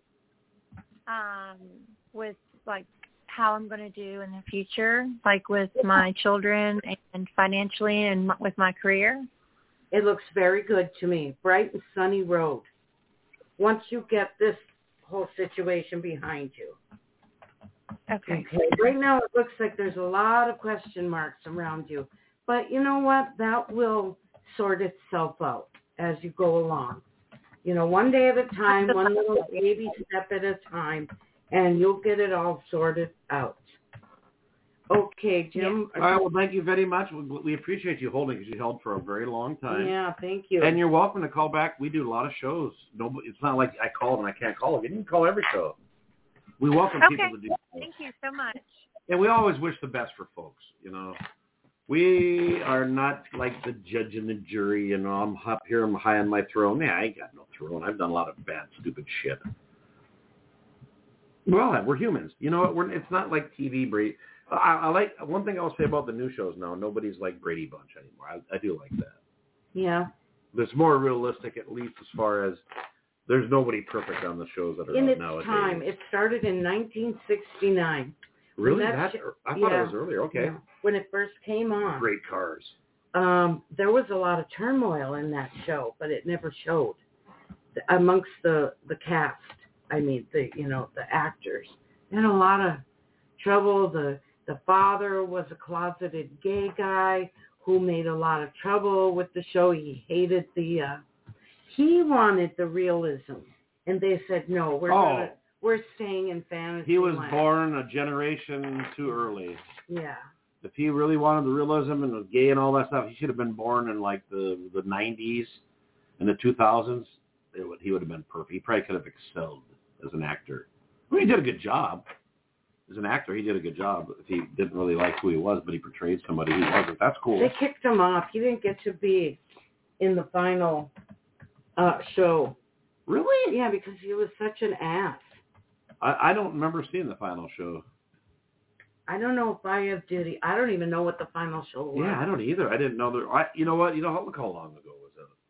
with like how I'm going to do in the future, like with my children and financially and with my career? It looks very good to me. Bright and sunny road. Once you get this whole situation behind you. Okay. Right now it looks like there's a lot of question marks around you. But you know what? That will sort itself out as you go along. One day at a time, one little baby step at a time, and you'll get it all sorted out. Okay, Jim. All right, well, thank you very much. We appreciate you holding because you held for a very long time. Yeah, thank you. And you're welcome to call back. We do a lot of shows. It's not like I call and I can't call again. You can call every show. We welcome people to do that. Thank you so much. And we always wish the best for folks, We are not like the judge and the jury, I'm up here, I'm high on my throne. Yeah, I ain't got no throne. I've done a lot of bad, stupid shit. Well, we're humans. It's not like TV, Brady. I like, one thing I'll say about the new shows now, nobody's like Brady Bunch anymore. I do like that. Yeah. It's more realistic, at least as far as there's nobody perfect on the shows that are out nowadays. In its time, it started in 1969. Really? I thought it was earlier. Okay. Yeah. When it first came on. Great cars. There was a lot of turmoil in that show, but it never showed amongst the cast. I mean, the actors. They had a lot of trouble. The father was a closeted gay guy who made a lot of trouble with the show. He hated he wanted the realism, and they said, no, we're staying in fantasy. He was land. born a generation too early. Yeah. If he really wanted the realism and was gay and all that stuff, he should have been born in like the 90s and the 2000s. He would have been perfect. He probably could have excelled as an actor. I mean, he did a good job. As an actor, he did a good job. If he didn't really like who he was, but he portrayed somebody he wasn't. That's cool. They kicked him off. He didn't get to be in the final show. Really? Yeah, because he was such an ass. I don't remember seeing the final show. I don't know if I have duty. I don't even know what the final show was. Yeah, I don't either. I didn't know. You know what? Look how long ago was it?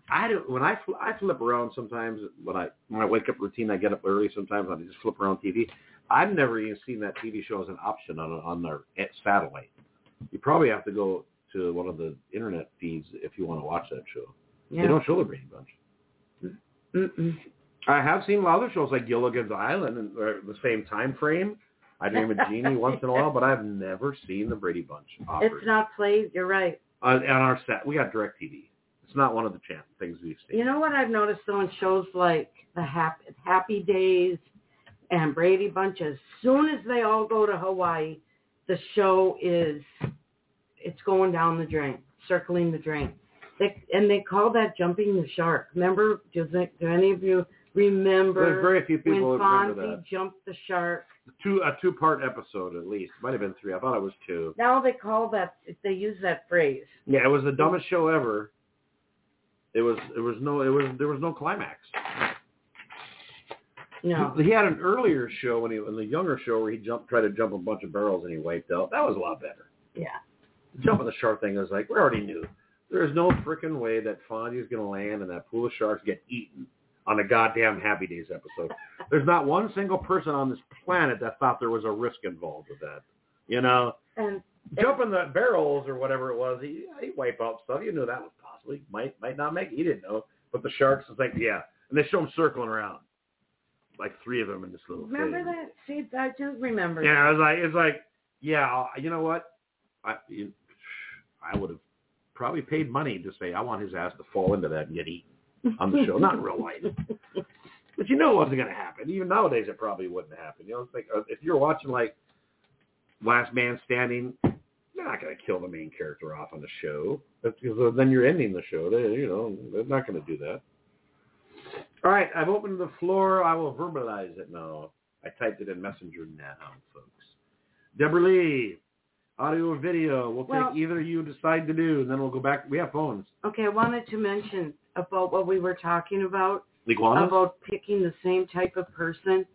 I do when I flip around sometimes when I wake up routine. I get up early sometimes. I just flip around TV. I've never even seen that TV show as an option on their satellite. You probably have to go to one of the internet feeds if you want to watch that show. Yeah. They don't show the Brady Bunch. Mm-mm. I have seen a lot of other shows like Gilligan's Island and the same time frame. I Dream of Jeannie once in a while, but I've never seen the Brady Bunch offered. It's not played. You're right. On our set, we got DirecTV. It's not one of the things we've seen. You know what I've noticed though in shows like the Happy Days and Brady Bunch, as soon as they all go to Hawaii, the show it's going down the drain, circling the drain. They call that jumping the shark. Remember? Do any of you remember? There's very few people when who remember that. Fonzie jumped the shark. A two-part episode at least. Might have been 3. I thought it was 2. Now they use that phrase. Yeah, it was the dumbest show ever. There was no climax. No. He had an earlier show in the younger show where he tried to jump a bunch of barrels and he wiped out. That was a lot better. Yeah. Jumping the shark thing was like, we already knew. There's no freaking way that Fonzie's going to land and that pool of sharks get eaten on a goddamn Happy Days episode. There's not one single person on this planet that thought there was a risk involved with that. You know? And jumping the barrels or whatever it was, he wipe out stuff. You knew that was possible. He might not make it. He didn't know. But the sharks was like, yeah. And they show them circling around. Like 3 of them in this little remember thing. That? See, I do remember yeah, that. It's like, yeah, you know what? I would have probably paid money to say I want his ass to fall into that and get eaten on the show. Not in real life. But you know it wasn't going to happen. Even nowadays it probably wouldn't happen. You know, it's like if you're watching like Last Man Standing, you're not going to kill the main character off on the show. Because then you're ending the show. They're not going to do that. All right, I've opened the floor. I will verbalize it now. I typed it in Messenger now, folks. Deborah Lee, audio or video. We'll take either you decide to do, and then we'll go back. We have phones. Okay, I wanted to mention about what we were talking about. Iguanas? About picking the same type of person.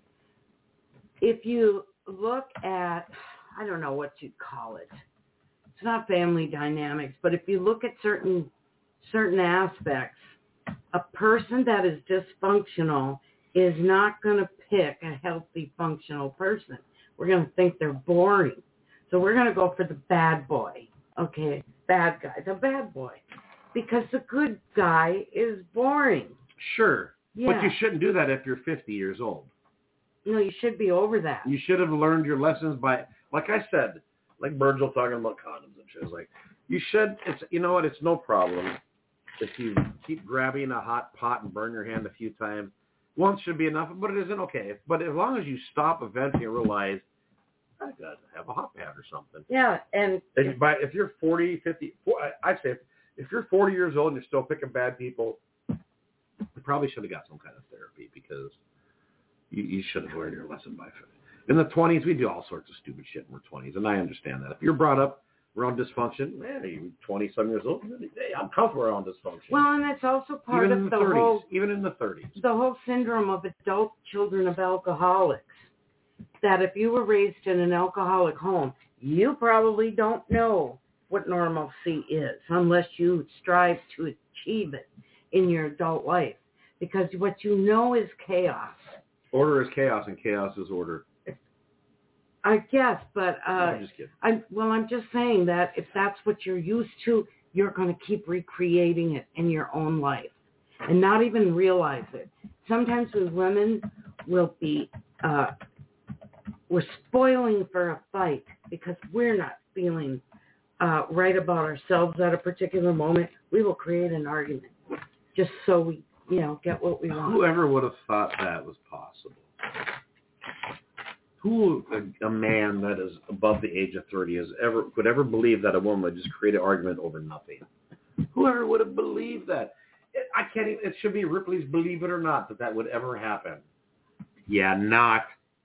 If you look at, I don't know what you'd call it. It's not family dynamics, but if you look at certain aspects, a person that is dysfunctional is not going to pick a healthy, functional person. We're going to think they're boring. So we're going to go for the bad boy. Okay, bad guy, the bad boy. Because the good guy is boring. Sure. Yeah. But you shouldn't do that if you're 50 years old. No, you should be over that. You should have learned your lessons by, like I said, like Virgil talking about condoms and shit. It's like, you should, you know what, it's no problem if you keep grabbing a hot pot and burn your hand a few times. Once should be enough, but it isn't okay. But as long as you stop eventually and realize, I got to have a hot pad or something. Yeah, and if you're 40, 50, I'd say if you're 40 years old and you're still picking bad people, you probably should have got some kind of therapy because you should have learned your lesson by 50. In the 20s, we do all sorts of stupid shit in our 20s, and I understand that. If you're brought up around dysfunction, man, you're 20-some years old, hey, I'm comfortable around dysfunction. Well, and it's also part of the whole... Even in the 30s. The whole syndrome of adult children of alcoholics, that if you were raised in an alcoholic home, you probably don't know what normalcy is unless you strive to achieve it in your adult life. Because what you know is chaos. Order is chaos, and chaos is order. I guess, but I'm just kidding. I'm just saying that if that's what you're used to, you're going to keep recreating it in your own life and not even realize it. Sometimes we women will be, we're spoiling for a fight because we're not feeling right about ourselves at a particular moment. We will create an argument just so we, get what we want. Whoever would have thought that was possible? Who, a man that is above the age of 30 could ever believe that a woman would just create an argument over nothing? Whoever would have believed that? I can't even, it should be Ripley's Believe It or Not that would ever happen. Yeah, not.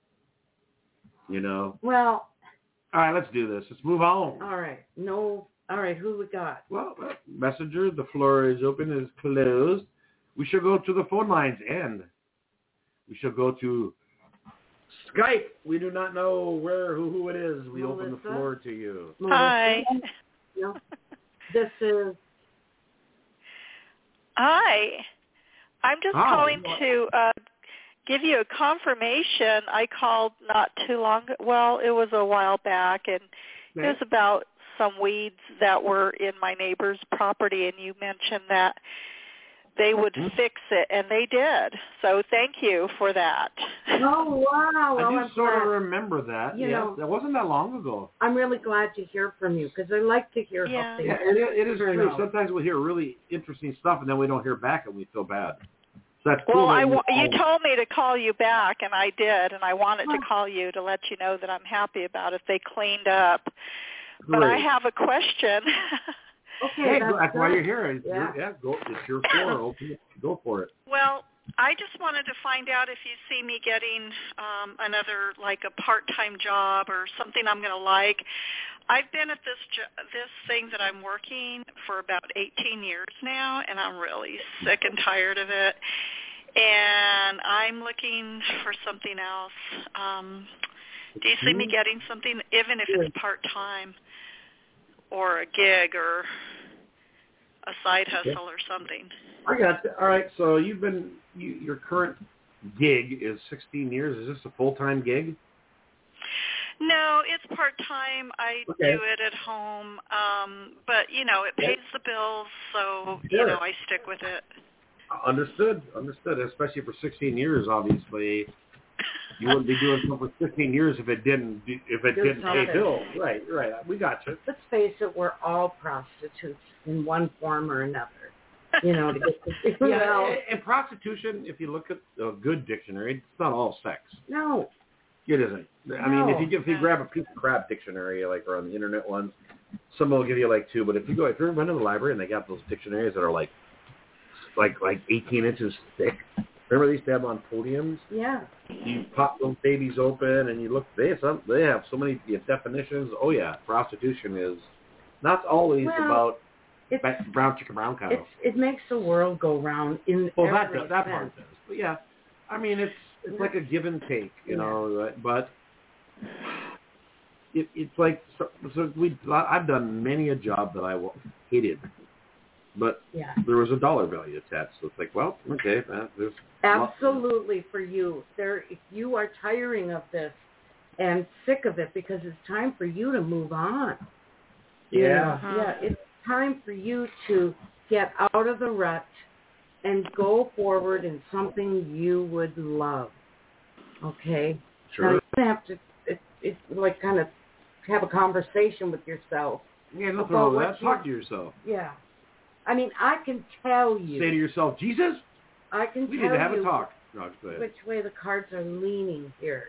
Well. All right, let's do this. Let's move on. All right. No. All right, who we got? Well, Messenger, the floor is open, is closed. We shall go to the phone lines and we shall go to Skype. We do not know who it is. We Melissa? Open the floor to you. Hi. This is... Hi. I'm just Hi. calling to give you a confirmation. I called not too long ago. Well, it was a while back, and it was about some weeds that were in my neighbor's property, and you mentioned that they would fix it, and they did. So thank you for that. Oh, wow. Well, I do sort of remember that. That wasn't that long ago. I'm really glad to hear from you because I like to hear how things it is true. out. Sometimes we hear really interesting stuff, and then we don't hear back, and we feel bad. So that's well, cool you told me to call you back, and I did, and I wanted to call you to let you know that I'm happy about it. They cleaned up. Great. But I have a question. Okay, that's why you're here. It's your floor. Go for it. Well, I just wanted to find out if you see me getting another, like a part-time job or something I'm going to like. I've been at this thing that I'm working for about 18 years now, and I'm really sick and tired of it. And I'm looking for something else. Do you see me getting something, even if it's part-time or a gig or a side hustle or something? I got you. All right, so your current gig is 16 years. Is this a full-time gig? No, it's part-time. I do it at home, but, it pays the bills, so, I stick with it. Understood. Especially for 16 years, obviously. You wouldn't be doing something for 15 years if it didn't pay bills. Right. We got you. Let's face it, we're all prostitutes in one form or another. To get the and prostitution, if you look at a good dictionary, it's not all sex. No. It isn't. I mean, if you grab a piece of crap dictionary, like or on the internet ones, some will give you like 2. But if you ever run to the library and they got those dictionaries that are like 18 inches thick. Remember they used to have on podiums? Yeah. You pop those babies open and you look. They have so many definitions. Oh yeah, prostitution is not always about brown chicken brown cow. It makes the world go round in every sense. That part does. But yeah, I mean it's like a give and take, you know. But it's like I've done many a job that I hated. But there was a dollar value attached. So it's like, well, okay. There's absolutely for you. If you are tiring of this and sick of it because it's time for you to move on. Yeah. It's time for you to get out of the rut and go forward in something you would love. Okay? Sure. Now, you have to it's like kind of have a conversation with yourself. Yeah, nothing wrong with that. Talk to yourself. Yeah. I mean, I can tell you. Say to yourself, Jesus, I can we tell need to have you a talk. No, go ahead. Which way the cards are leaning here.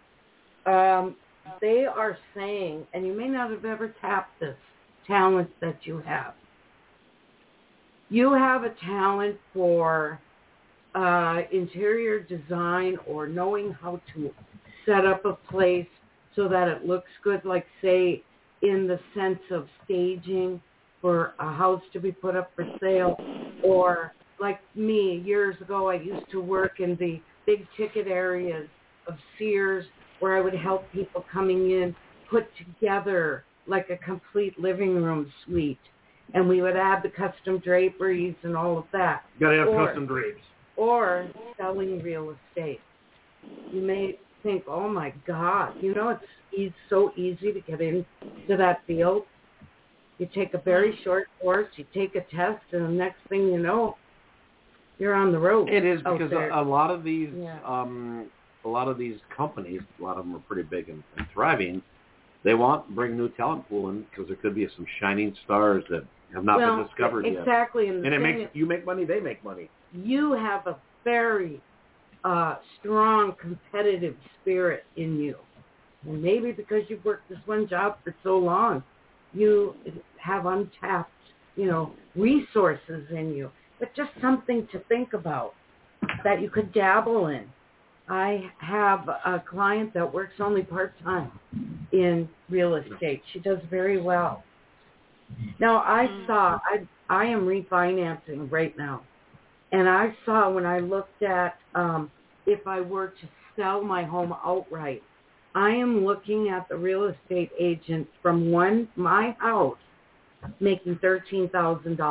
They are saying, and you may not have ever tapped this talent that you have. You have a talent for interior design or knowing how to set up a place so that it looks good, like, say, in the sense of staging for a house to be put up for sale, or like me, years ago, I used to work in the big ticket areas of Sears where I would help people coming in put together like a complete living room suite, and we would add the custom draperies and all of that. You got to have custom drapes. Or selling real estate. You may think, oh my God, it's so easy to get into that field. You take a very short course, you take a test, and the next thing you know, you're on the road. It is because a lot of these, companies, a lot of them are pretty big and thriving. They bring new talent pool in because there could be some shining stars that have not been discovered yet. Exactly, and you make money, they make money. You have a very strong competitive spirit in you, and maybe because you've worked this one job for so long, you have untapped, resources in you, but just something to think about that you could dabble in. I have a client that works only part-time in real estate. She does very well. Now, I am refinancing right now, and I saw when I looked at if I were to sell my home outright, I am looking at the real estate agent from my house making $13,000.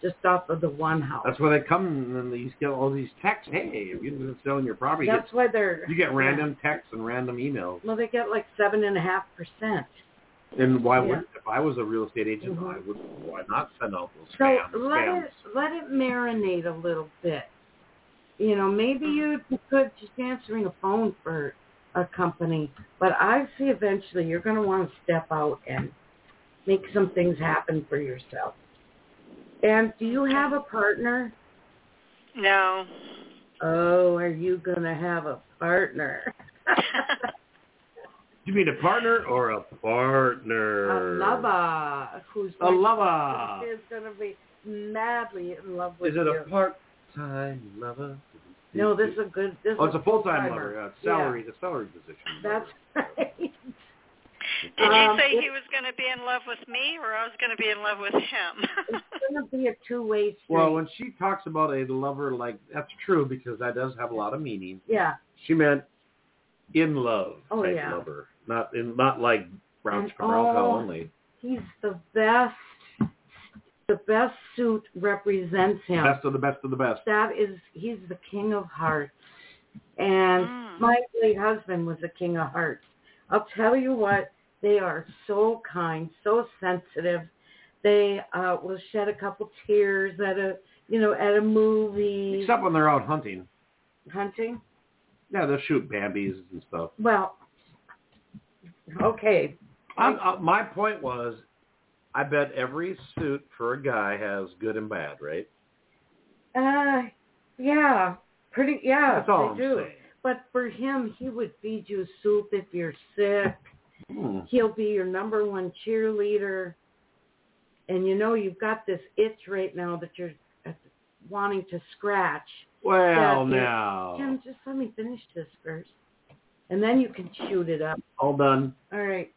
just off of the one house. That's where they come and you get all these texts. Hey, if you've been selling your property, you get random texts and random emails. Well, they get like 7.5%. And why wouldn't? If I was a real estate agent, why not send out those spams? So let it marinate a little bit. You know, maybe you could just answering a phone for a company, but I see eventually you're going to want to step out and make some things happen for yourself. And do you have a partner? No. Oh, are you going to have a partner? You mean a partner or a partner? A lover. Who's a lover. Is going to be madly in love with you. Is it a part-time lover? No, this is a good... It's a full-time lover. Salary, the salary position. That's right. Did you say he was going to be in love with me, or I was going to be in love with him? It's going to be a two-way street. Well, when she talks about a lover, like, that's true, because that does have a lot of meaning. Yeah. She meant in love type yeah. lover, not like brown only. He's the best. The best suit represents him. Best of the best of the best. He's the king of hearts. And my late husband was a king of hearts. I'll tell you what, they are so kind, so sensitive. They will shed a couple tears at a movie. Except when they're out hunting. Hunting? Yeah, they'll shoot Bambis and stuff. Well, okay. My point was, I bet every suit for a guy has good and bad, right? Yeah. Pretty, yeah. That's all they I'm do. saying. But for him, he would feed you soup if you're sick. He'll be your number one cheerleader. And you've got this itch right now that you're wanting to scratch. Well, now. Jim, just let me finish this first. And then you can shoot it up. All done. All right.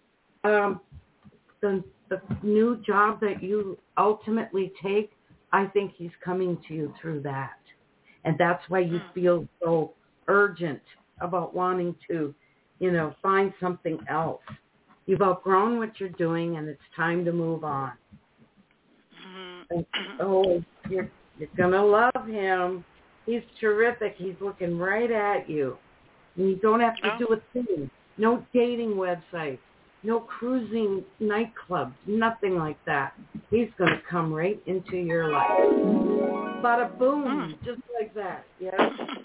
The new job that you ultimately take, I think he's coming to you through that. And that's why you feel so urgent about wanting to, find something else. You've outgrown what you're doing, and it's time to move on. And, you're going to love him. He's terrific. He's looking right at you. And you don't have to do a thing. No dating websites. No cruising nightclubs, nothing like that. He's going to come right into your life. Bada boom, just like that. Yeah.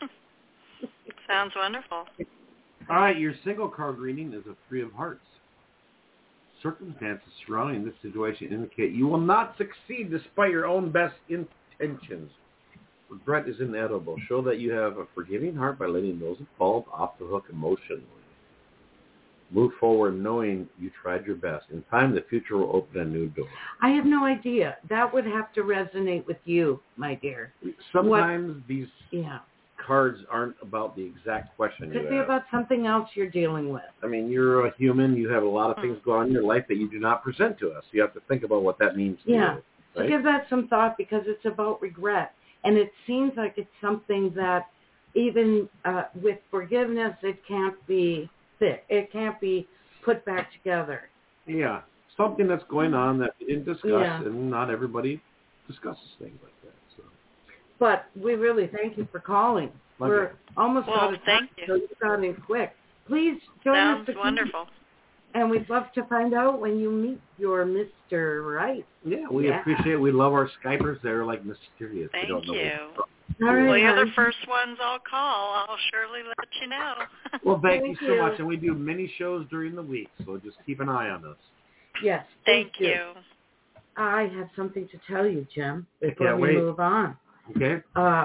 Sounds wonderful. All right, your single card reading is a Three of Hearts. Circumstances surrounding this situation indicate you will not succeed despite your own best intentions. Regret is inevitable. Show that you have a forgiving heart by letting those involved off the hook emotionally. Move forward knowing you tried your best. In time, the future will open a new door. I have no idea. That would have to resonate with you, my dear. Sometimes these cards aren't about the exact question Could be about something else you're dealing with. I mean, you're a human. You have a lot of things going on in your life that you do not present to us. You have to think about what that means to you. Right? So give that some thought, because it's about regret. And it seems like it's something that even with forgiveness, it can't be fixed. It can't be put back together. Yeah. Something that's going on that we didn't discuss, and not everybody discusses things like that. So. But we really thank you for calling. We're almost out of time, so you got in quick. Please join us. Sounds wonderful. And we'd love to find out when you meet your Mr. Right. Yeah, we appreciate it. We love our Skypers. They're like mysterious. Thank we don't know you. All right, well, you're the first ones I'll call. I'll surely let you know. Well, thank you so much. And we do many shows during the week, so just keep an eye on us. Yes. Thank you. I have something to tell you, Jim, before we move on. Okay.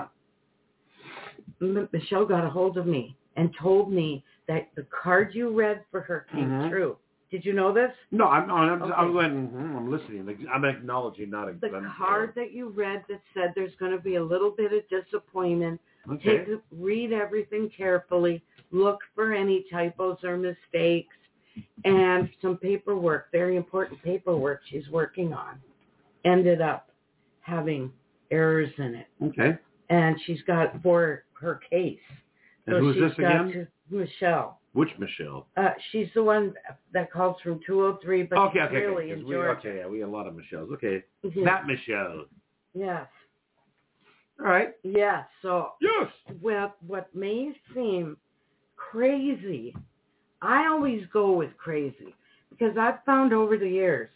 Michelle got a hold of me and told me that the card you read for her came true. Did you know this? No, I'm listening. I'm acknowledging, not the card that you read that said there's going to be a little bit of disappointment. Okay. Read everything carefully. Look for any typos or mistakes, and some paperwork, very important paperwork she's working on, ended up having errors in it. Okay. And she's got for her case. And who's this again? Michelle. Which Michelle? She's the one that calls from 203, but okay. really in Georgia. We have a lot of Michelles. Okay, that Michelle. Yes. All right. Yes. So Yes. well, what may seem crazy, I always go with crazy because I've found over the years,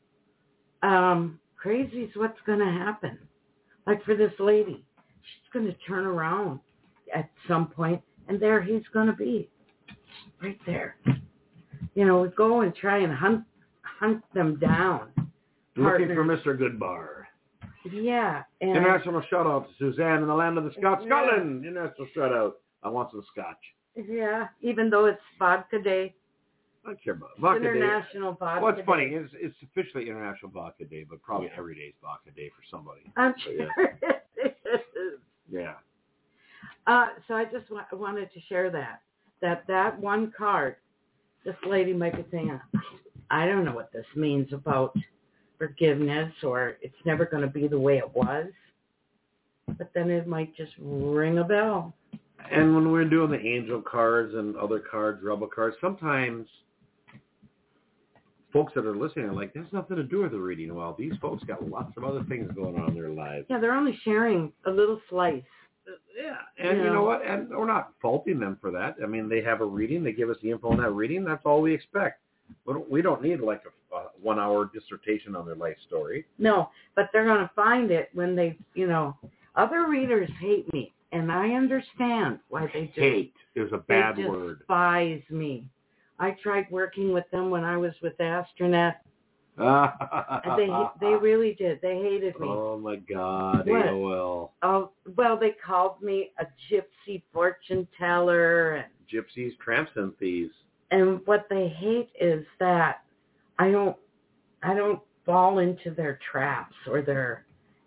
crazy is what's going to happen. Like for this lady, she's going to turn around at some point, and there he's going to be, right there. We go and try and hunt them down. Looking for Mr. Goodbar. Yeah. And International shout out to Suzanne in the land of the Scots, Scotland. International shout out. I want some scotch. Yeah, even though it's vodka day. I don't care about vodka International day. Vodka Well, it's Day. funny. It's officially International Vodka Day, but probably every day is vodka day for somebody. I'm sure it is. Yeah. So I just wanted to share that one card, this lady might be saying, I don't know what this means about forgiveness, or it's never going to be the way it was. But then it might just ring a bell. And when we're doing the angel cards and other cards, rebel cards, sometimes folks that are listening are like, there's nothing to do with the reading. Well, these folks got lots of other things going on in their lives. Yeah, they're only sharing a little slice. Yeah, and you know what? And we're not faulting them for that. I mean, they have a reading. They give us the info on that reading. That's all we expect. But we don't need like a 1 hour dissertation on their life story. No, but they're going to find it when they, other readers hate me. And I understand why they do. Hate is a bad word. They despise me. I tried working with them when I was with Astronet. And they really did. They hated me. Oh, my God. What? AOL. Oh, well, they called me a gypsy fortune teller. And gypsies, tramps, and thieves. And what they hate is that I don't fall into their traps or their,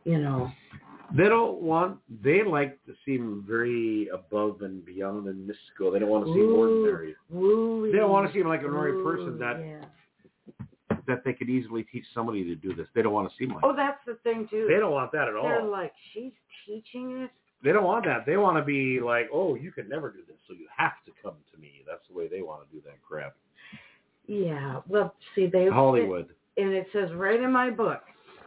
They like to seem very above and beyond and mystical. They don't want to seem ordinary. They don't want to seem like an ordinary person that they could easily teach somebody to do this. They don't want to seem like that. Oh, that's the thing, too. They don't want that at all. They're like, she's teaching it? They don't want that. They want to be like, oh, you can never do this, so you have to come to me. That's the way they want to do that crap. Yeah. Well, see, Hollywood. And it says right in my book.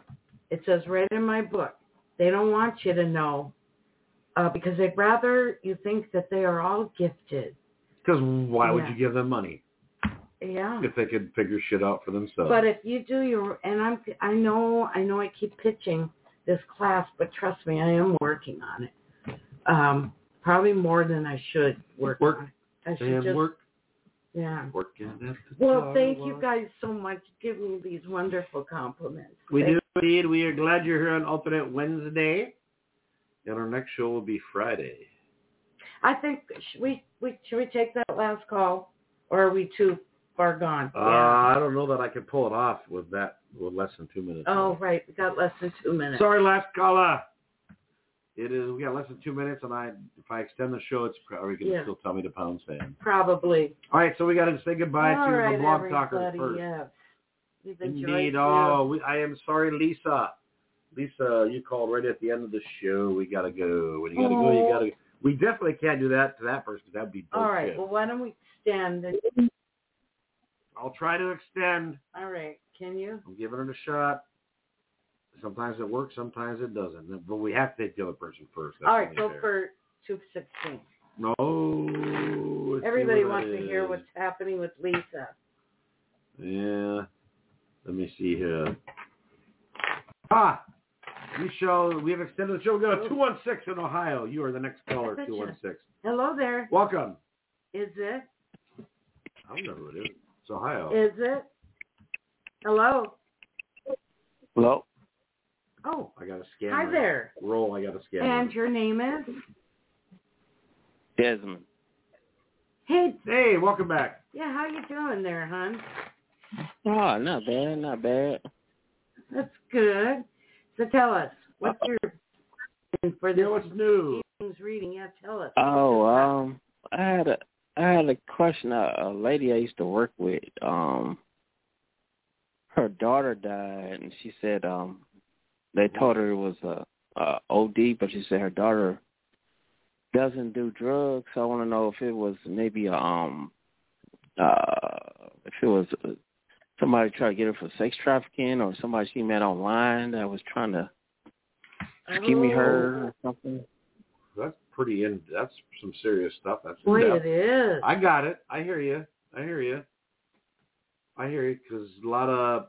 They don't want you to know because they'd rather you think that they are all gifted. Because why would you give them money? Yeah. If they could figure shit out for themselves. But if you do I know I keep pitching this class, but trust me, I am working on it. Probably more than I should work on it. I should just work. Yeah. Well, thank you guys so much. Give me these wonderful compliments. We do indeed. We are glad you're here on Alternate Wednesday. And our next show will be Friday. I think, should we take that last call? Or are we too far gone? I don't know that I can pull it off with less than 2 minutes. Oh, right. We got less than 2 minutes. Sorry, last caller. We got less than 2 minutes, and if I extend the show, it's probably going to still tell me to pound sand. Probably. All right, so we got to say goodbye to the blog talker first. Yes. Indeed. I am sorry, Lisa. Lisa, you called right at the end of the show. We got to go. When you got to go, you got to go. We definitely can't do that to that person. That would be bullshit. All right. Well, why don't we extend? I'll try to extend. All right. Can you? I'm giving it a shot. Sometimes it works, sometimes it doesn't. But we have to take the other person first. That's all right, go for 216. No. Everybody wants to hear what's happening with Lisa. Yeah. Let me see here. We have extended the show. We got a 216 in Ohio. You are the next caller, 216. Hello there. Welcome. Is it? I don't know who it is. It's Ohio. Is it? Hello? Hello? Oh. I got a scan. Hi there. Roll, I got a scan. And your name is? Desmond. Hey, welcome back. Yeah, how you doing there, hon? Oh, not bad. That's good. So tell us, what's your for this what's new? Reading? Yeah, tell us. Oh, I had a question. A lady I used to work with, her daughter died, and she said they told her it was a OD, but she said her daughter doesn't do drugs. So I want to know if it was maybe somebody tried to get her for sex trafficking, or somebody she met online that was trying to ischemia or something. That's that's some serious stuff. That's boy, it is. I got it. I hear you. Because a lot of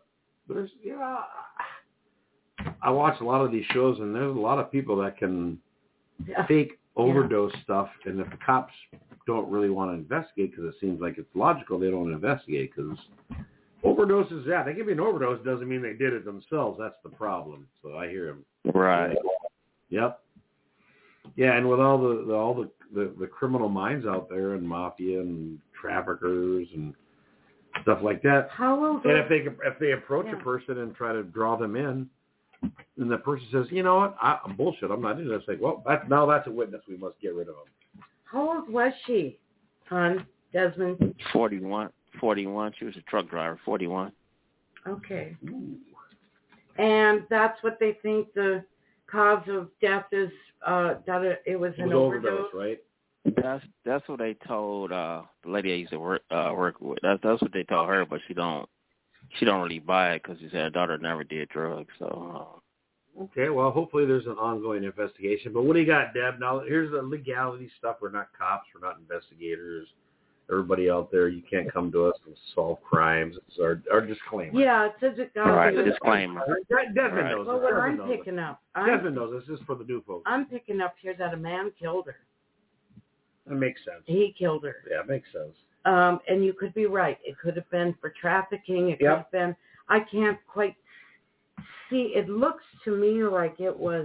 I watch a lot of these shows, and there's a lot of people that can fake overdose stuff, and if the cops don't really want to investigate because it seems like it's logical, they don't investigate because overdoses, they give you an overdose doesn't mean they did it themselves. That's the problem. So I hear them. Right. Yep. Yeah, and with all the criminal minds out there, and mafia and traffickers and stuff like that. And if they approach a person and try to draw them in, and the person says, you know what, I'm bullshit, I'm not into this. Like, well, that's a witness we must get rid of him. How old was she, hon, Desmond? 41. She was a truck driver, 41. Okay. Ooh. And that's what they think the cause of death is, that it was an overdose, right? That's what they told the lady I used to work with. That's what they told her, but she don't really buy it because she said her daughter never did drugs. So. Okay, well, hopefully there's an ongoing investigation. But what do you got, Deb? Now, here's the legality stuff. We're not cops. We're not investigators. Everybody out there, you can't come to us and solve crimes. It's our disclaimer. Yeah, it says it got to be a disclaimer. Desmond knows well, what I'm picking up. Desmond knows this is for the new folks. I'm picking up here that a man killed her. That makes sense. He killed her. Yeah, it makes sense. And you could be right. It could have been for trafficking. It could have been. I can't quite see. It looks to me like it was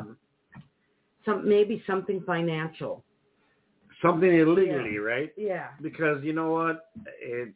maybe something financial. Something illegally, right? Yeah. Because you know what? It's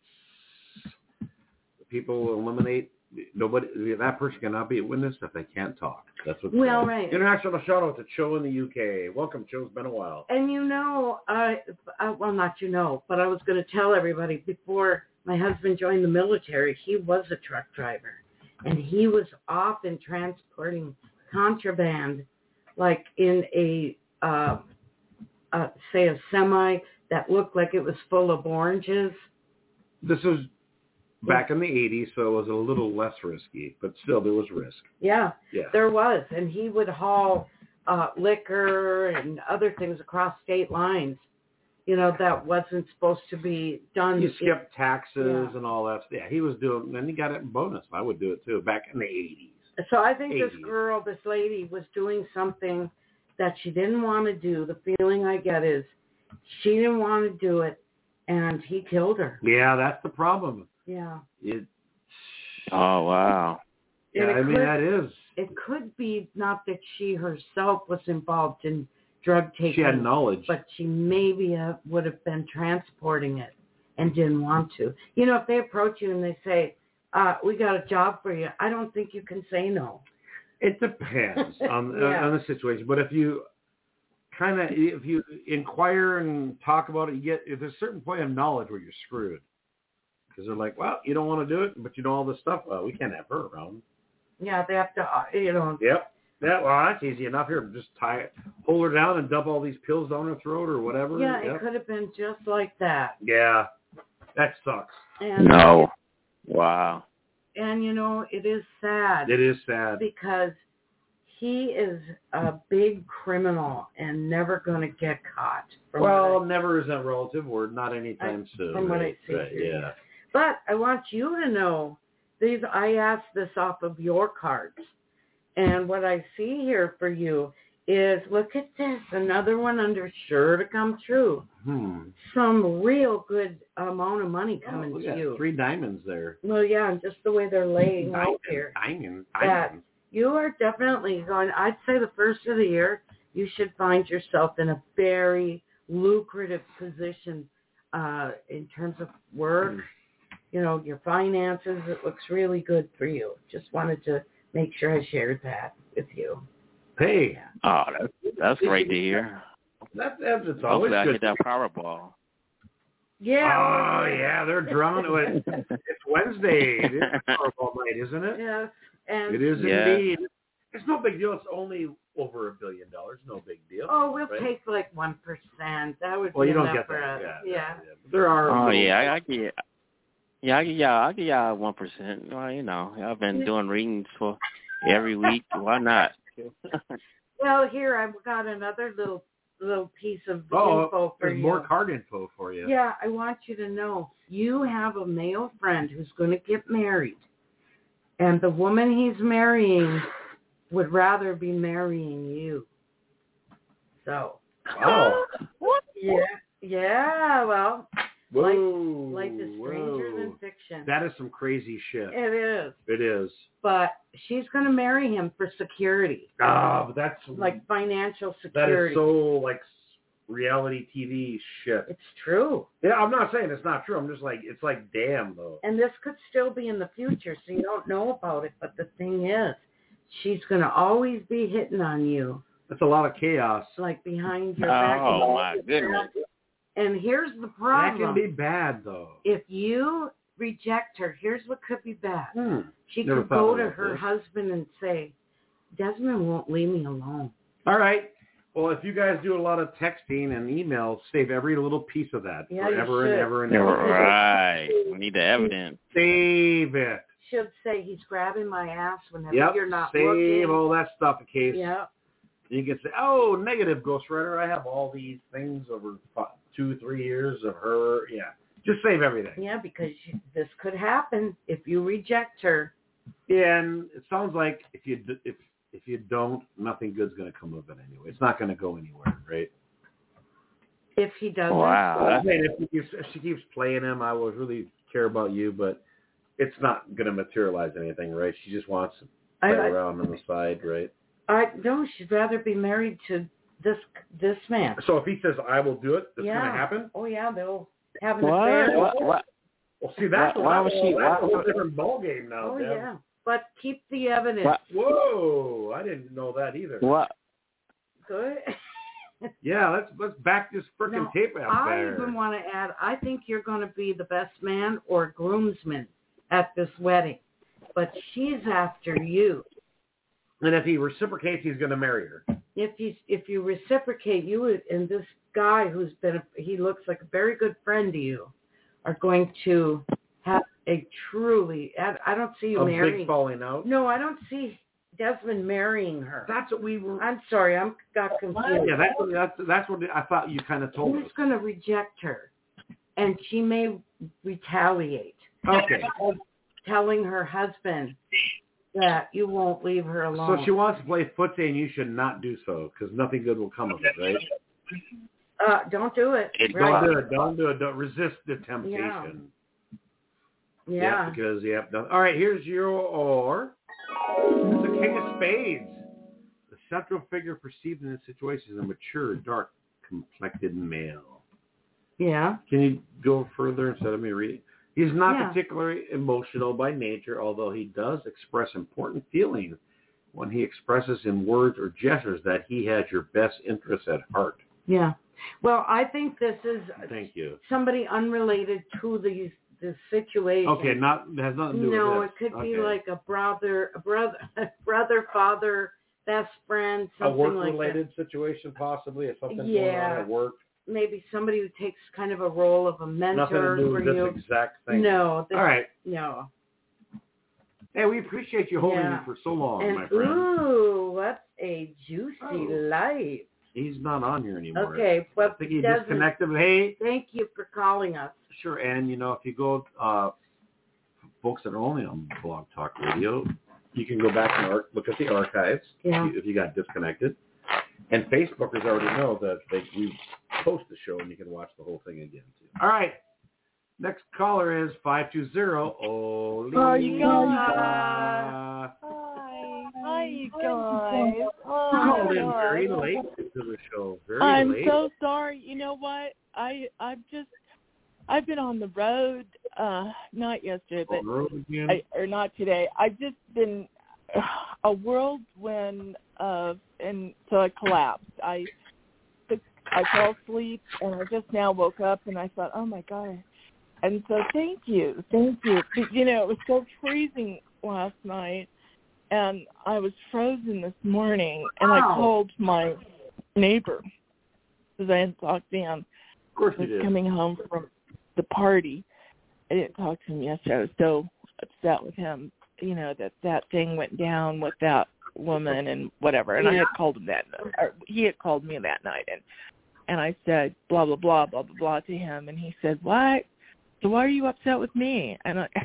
people eliminate nobody. That person cannot be a witness if they can't talk. That's what. Well, right. International shout out to Cho in the UK. Welcome, Cho. It's been a while. And well, not but I was going to tell everybody before my husband joined the military, he was a truck driver, and he was often transporting contraband, like in a say a semi that looked like it was full of oranges. This was back in the 80s, so it was a little less risky, but still there was risk. Yeah, there was. And he would haul liquor and other things across state lines, that wasn't supposed to be done. He skipped taxes and all that. Yeah, he was doing, and he got it in bonus. I would do it too, back in the 80s. So I think this lady was doing something that she didn't want to do. The feeling I get is she didn't want to do it, and he killed her. Yeah, that's the problem. Yeah. Oh, wow. Yeah, that is. It could be not that she herself was involved in drug taking. She had knowledge. But she maybe would have been transporting it and didn't want to. If they approach you and they say, we got a job for you, I don't think you can say no. It depends on the situation, but if you inquire and talk about it, if there's a certain point of knowledge where you're screwed, because they're like, well, you don't want to do it, but you know all this stuff. Well, we can't have her around. Yeah, they have to, Yep. Yeah, well, that's easy enough. Here, just hold her down and dump all these pills down her throat or whatever. Yeah, it could have been just like that. Yeah, that sucks. No. Wow. And, it is sad. It is sad. Because he is a big criminal and never going to get caught. Never is a relative word. Not anytime soon. From what I see. Right, yeah. But I want you to know, I asked this off of your cards. And what I see here for you is, look at this, another one under sure to come true. Some real good amount of money coming to you. 3 diamonds there. Well, yeah, and just the way they're laying out here. Diamond. That you are definitely going, I'd say the first of the year, you should find yourself in a very lucrative position in terms of work, your finances. It looks really good for you. Just wanted to make sure I shared that with you. Hey. Oh, that's great to hear. That's always good. I get that Powerball. Yeah. Oh, yeah, they're drawn to it. It's Wednesday. It is Powerball night, isn't it? Yes. And it is indeed. It's no big deal. It's only over $1 billion. No big deal. Oh, we'll take like 1%. That would be you don't enough get for that. us. Yeah. There are. Oh, yeah, I get. Yeah, I get y'all 1%. Well, I've been doing readings for every week. Why not? Well, here I've got another little piece of info for there's you. more card info for you. Yeah, I want you to know you have a male friend who's going to get married, and the woman he's marrying would rather be marrying you. So. Wow. What? Yeah. Well, Whoa, life is stranger than fiction. That is some crazy shit. It is. It is. But she's going to marry him for security. But that's like financial security. That is so like reality TV shit. It's true. Yeah, I'm not saying it's not true. I'm just like, it's like, damn, though. And this could still be in the future, so you don't know about it. But the thing is, she's going to always be hitting on you. That's a lot of chaos. Like behind your back. Oh, my goodness. And here's the problem. That can be bad, though. If you reject her, here's what could be bad. She Never could go to about her this. husband and say, Desmond won't leave me alone. All right. Well, if you guys do a lot of texting and emails, save every little piece of that forever and ever and ever. Right. We need the evidence. Save it. She'll say he's grabbing my ass whenever Yep. you're not Save looking. all that stuff in case. Yep. You can say, oh, negative ghostwriter. I have all these things over 2-3 years of her. Yeah. Just save everything. Yeah, because this could happen if you reject her. Yeah, and it sounds like if you don't, nothing good's going to come of it anyway. It's not going to go anywhere, right? If he doesn't. Wow. I mean, if she keeps playing him, I would really care about you, but it's not going to materialize anything, right? She just wants to play around on the side, right? No, she'd rather be married to this man. So if he says, I will do it, it's going to happen? Oh, yeah, they'll have an affair. What? Well, see, that's a whole different ballgame now, Oh, Deb. yeah. But keep the evidence. What? Whoa, I didn't know that either. What? Good. Yeah, let's back this freaking tape out there. I even want to add, I think you're going to be the best man or groomsman at this wedding. But she's after you. And if he reciprocates, he's going to marry her. If you reciprocate, you and this guy he looks like a very good friend to you, are going to have a truly, I don't see you marrying. A big falling out? No, I don't see Desmond marrying her. That's what we were. I'm sorry, I got confused. Yeah, that's what I thought you kind of told us. He's going to reject her, and she may retaliate. Okay. Telling her husband that you won't leave her alone. So she wants to play footsie, and you should not do so, because nothing good will come of it, right? Don't do it. Don't do it. Don't resist the temptation. Yeah. Because, all right, here's your It's the King of Spades. The central figure perceived in this situation is a mature, dark, complected male. Yeah. Can you go further instead of me reading? He's not particularly emotional by nature, although he does express important feelings when he expresses in words or gestures that he has your best interests at heart. Yeah. Well, I think this is Thank you. somebody unrelated to the situation. Okay, has nothing to do with this. No, it could be like a brother, father, best friend, something like that. A work-related situation, possibly, or something going on at work. Maybe somebody who takes kind of a role of a mentor Nothing to do with this exact thing. No. All right. No. Hey, we appreciate you holding me for so long, my friend. Ooh, what a juicy life. He's not on here anymore. Okay. Well, I think he disconnected. Hey. Thank you for calling us. Sure. And, if you go, folks that are only on Blog Talk Radio, you can go back and look at the archives if you got disconnected. And Facebookers already know that we post the show and you can watch the whole thing again, too. All right. Next caller is 520. Hi, you guys. Hi, you guys. You called in very late to the show. I'm late. so sorry. You know what? I've been on the road, not yesterday, but or not today. I've just been a whirlwind and so I collapsed. I fell asleep and I just now woke up and I thought, oh my God. And so thank you. But, it was so freezing last night and I was frozen this morning and I called my neighbor because I hadn't talked to him. Of course you did. Coming home from the party. I didn't talk to him yesterday. I was so upset with him, that thing went down with that woman and whatever. And I had called him or he had called me that night, and I said blah blah blah blah blah blah to him, and he said, "What? So why are you upset with me?" And I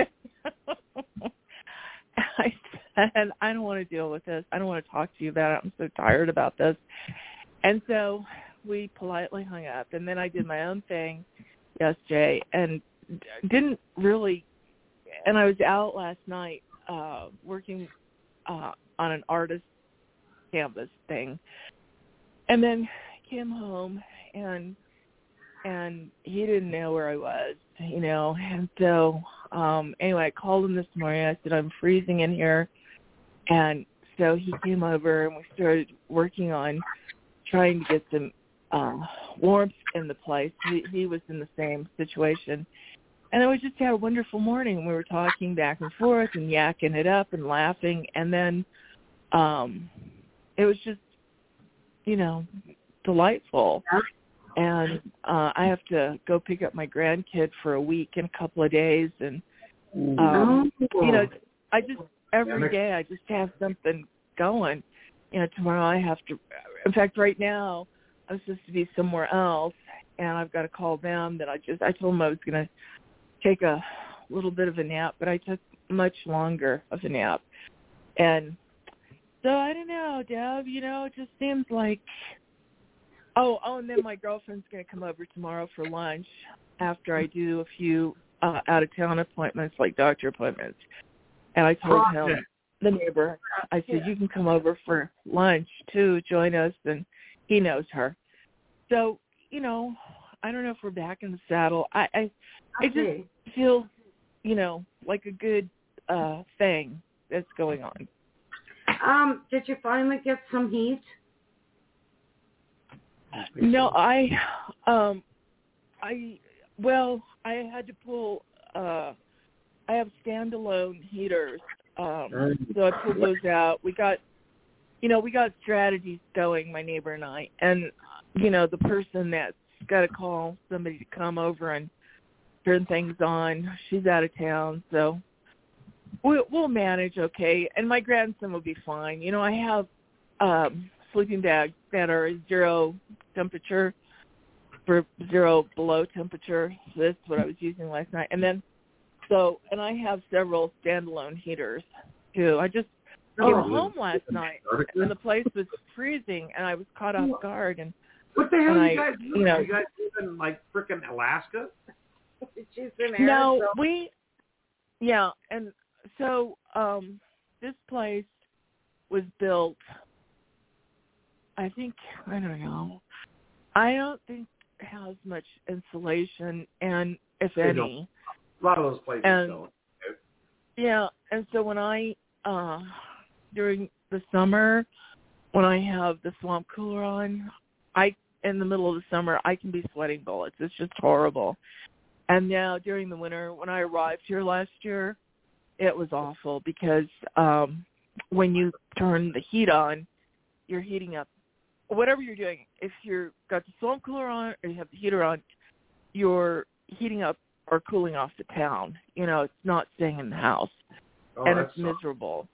said, "I don't want to deal with this. I don't want to talk to you about it. I'm so tired about this." And so we politely hung up, and then I did my own thing yesterday, and didn't really. And I was out last night working on an artist canvas thing, and then came home and he didn't know where I was, and so anyway, I called him this morning. I said, "I'm freezing in here," and so he came over and we started working on trying to get some warmth in the place. He was in the same situation. And then we just had a wonderful morning. We were talking back and forth and yakking it up and laughing. And then it was just, delightful. And I have to go pick up my grandkid for a week in a couple of days. And, I just, every day I just have something going. Tomorrow I have to, in fact, right now I'm supposed to be somewhere else. And I've got to call them that I told them I was going to take a little bit of a nap, but I took much longer of a nap. And so I don't know, Deb, it just seems like, and then my girlfriend's going to come over tomorrow for lunch after I do a few out-of-town appointments, like doctor appointments. And I told him, the neighbor, I said, you can come over for lunch too, join us, and he knows her. So, I don't know if we're back in the saddle. I just feel, like a good thing that's going on. Did you finally get some heat? No, I had to pull. I have standalone heaters, so I pulled those out. We got strategies going, my neighbor and I, and the person that's got to call somebody to come over and turn things on. She's out of town, so we'll manage okay. And my grandson will be fine. I have sleeping bags that are zero temperature for zero below temperature. So that's what I was using last night. And then, and I have several standalone heaters too. I just came home last night and the place was freezing, and I was caught off guard. And what the hell are you guys doing? You guys live in like frickin' Alaska? No, and so this place was built, I don't know. I don't think it has much insulation, and if any. A lot of those places don't. Yeah, and so when I, during the summer, when I have the swamp cooler on, in the middle of the summer, I can be sweating bullets. It's just horrible. And now during the winter, when I arrived here last year, it was awful because when you turn the heat on, you're heating up. Whatever you're doing, if you've got the swamp cooler on or you have the heater on, you're heating up or cooling off the town. It's not staying in the house. And it's miserable.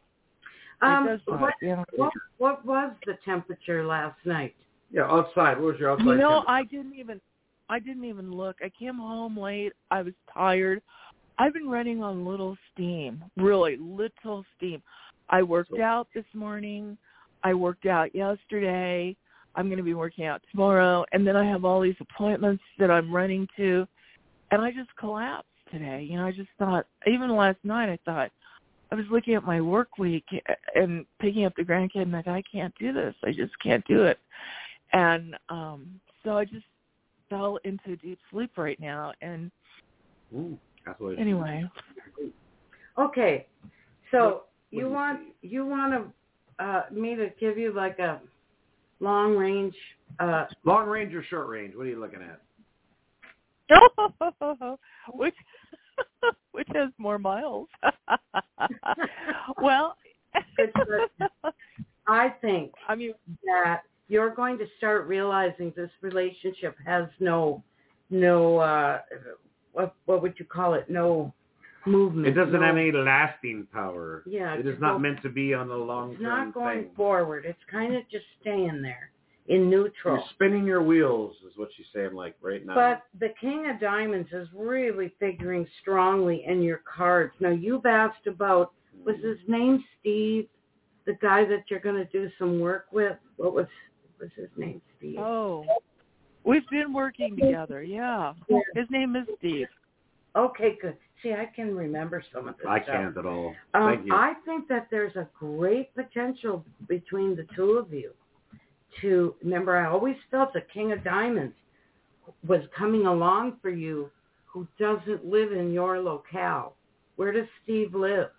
What was the temperature last night? Yeah, outside. What was your outside temperature? I didn't even look. I came home late. I was tired. I've been running on little steam, really little steam. I worked out this morning. I worked out yesterday. I'm going to be working out tomorrow. And then I have all these appointments that I'm running to. And I just collapsed today. I just thought, even last night, I was looking at my work week and picking up the grandkid, and I can't do this. I just can't do it. And so I just fell into deep sleep right now. And anyway. Okay. So you want me to give you like a long range? Long range or short range? What are you looking at? Which has more miles? Well, I think that you're going to start realizing this relationship has no what would you call it? No movement. It doesn't have any lasting power. Yeah. It is not meant to be on the long term. It's not going forward. It's kind of just staying there in neutral. You're spinning your wheels, is what she's saying, like right now. But the King of Diamonds is really figuring strongly in your cards. Now, you've asked about, was his name Steve, the guy that you're going to do some work with? What was his name, Steve? Oh, we've been working together, yeah. His name is Steve. Okay, good. See, I can remember some of this I stuff. can't at all. Thank you. I think that there's a great potential between the two of you. To remember, I always felt the King of Diamonds was coming along for you who doesn't live in your locale. Where does Steve live?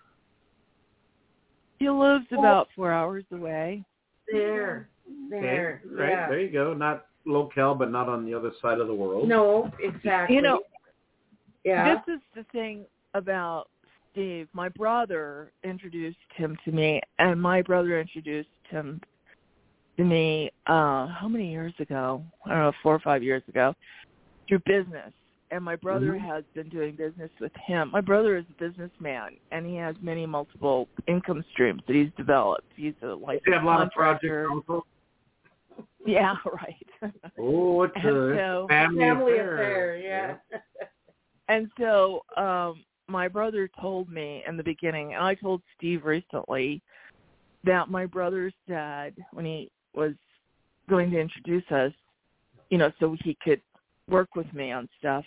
He lives about 4 hours away. There. Okay. Right, yeah. there you go. Not locale, but not on the other side of the world. No, exactly. You know, yeah. This is the thing about Steve. My brother introduced him to me, and my brother introduced him to me, how many years ago? I don't know, 4 or 5 years ago, through business. And my brother has been doing business with him. My brother is a businessman, and he has many multiple income streams that he's developed. He's a licensed You have a lot of contractor. projects also? Yeah, right. Oh, it's a family affair, yeah. And so my brother told me in the beginning, and I told Steve recently, that my brother said when he was going to introduce us, you know, so he could work with me on stuff,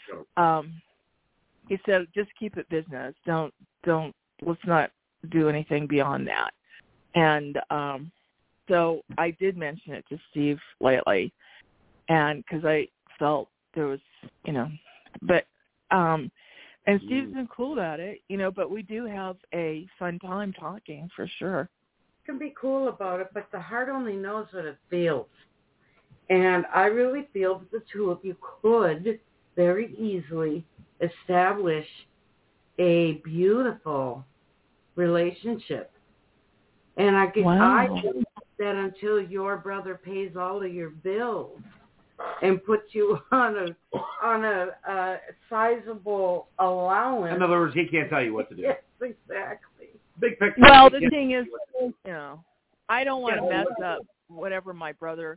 he said, just keep it business. Don't, let's not do anything beyond that. And so I did mention it to Steve lately, and because I felt there was, you know, but, and Steve's been cool about it, you know, but we do have a fun time talking for sure. Can be cool about it, but the heart only knows what it feels. And I really feel that the two of you could very easily establish a beautiful relationship. And I think that until your brother pays all of your bills and puts you on a sizable allowance. In other words, he can't tell you what to do. Yes, exactly. Big picture. Well, the thing is, you know, I don't want to mess up whatever my brother.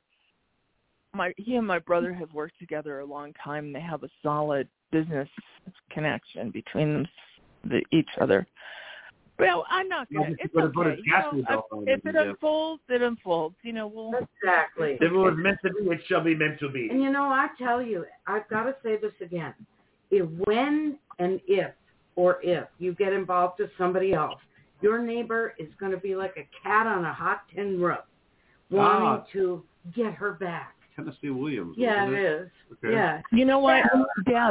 He and my brother have worked together a long time, and they have a solid business connection between each other. Well, I'm not going to. It's okay. You know, if it unfolds, it unfolds. You know, we'll. Exactly. If it was meant to be, it shall be meant to be. And you know, I tell you, I've got to say this again. If you get involved with somebody else, your neighbor is going to be like a cat on a hot tin roof, wanting to get her back. Tennessee Williams. Yeah, it is. Okay. Yeah. You know what, Deb?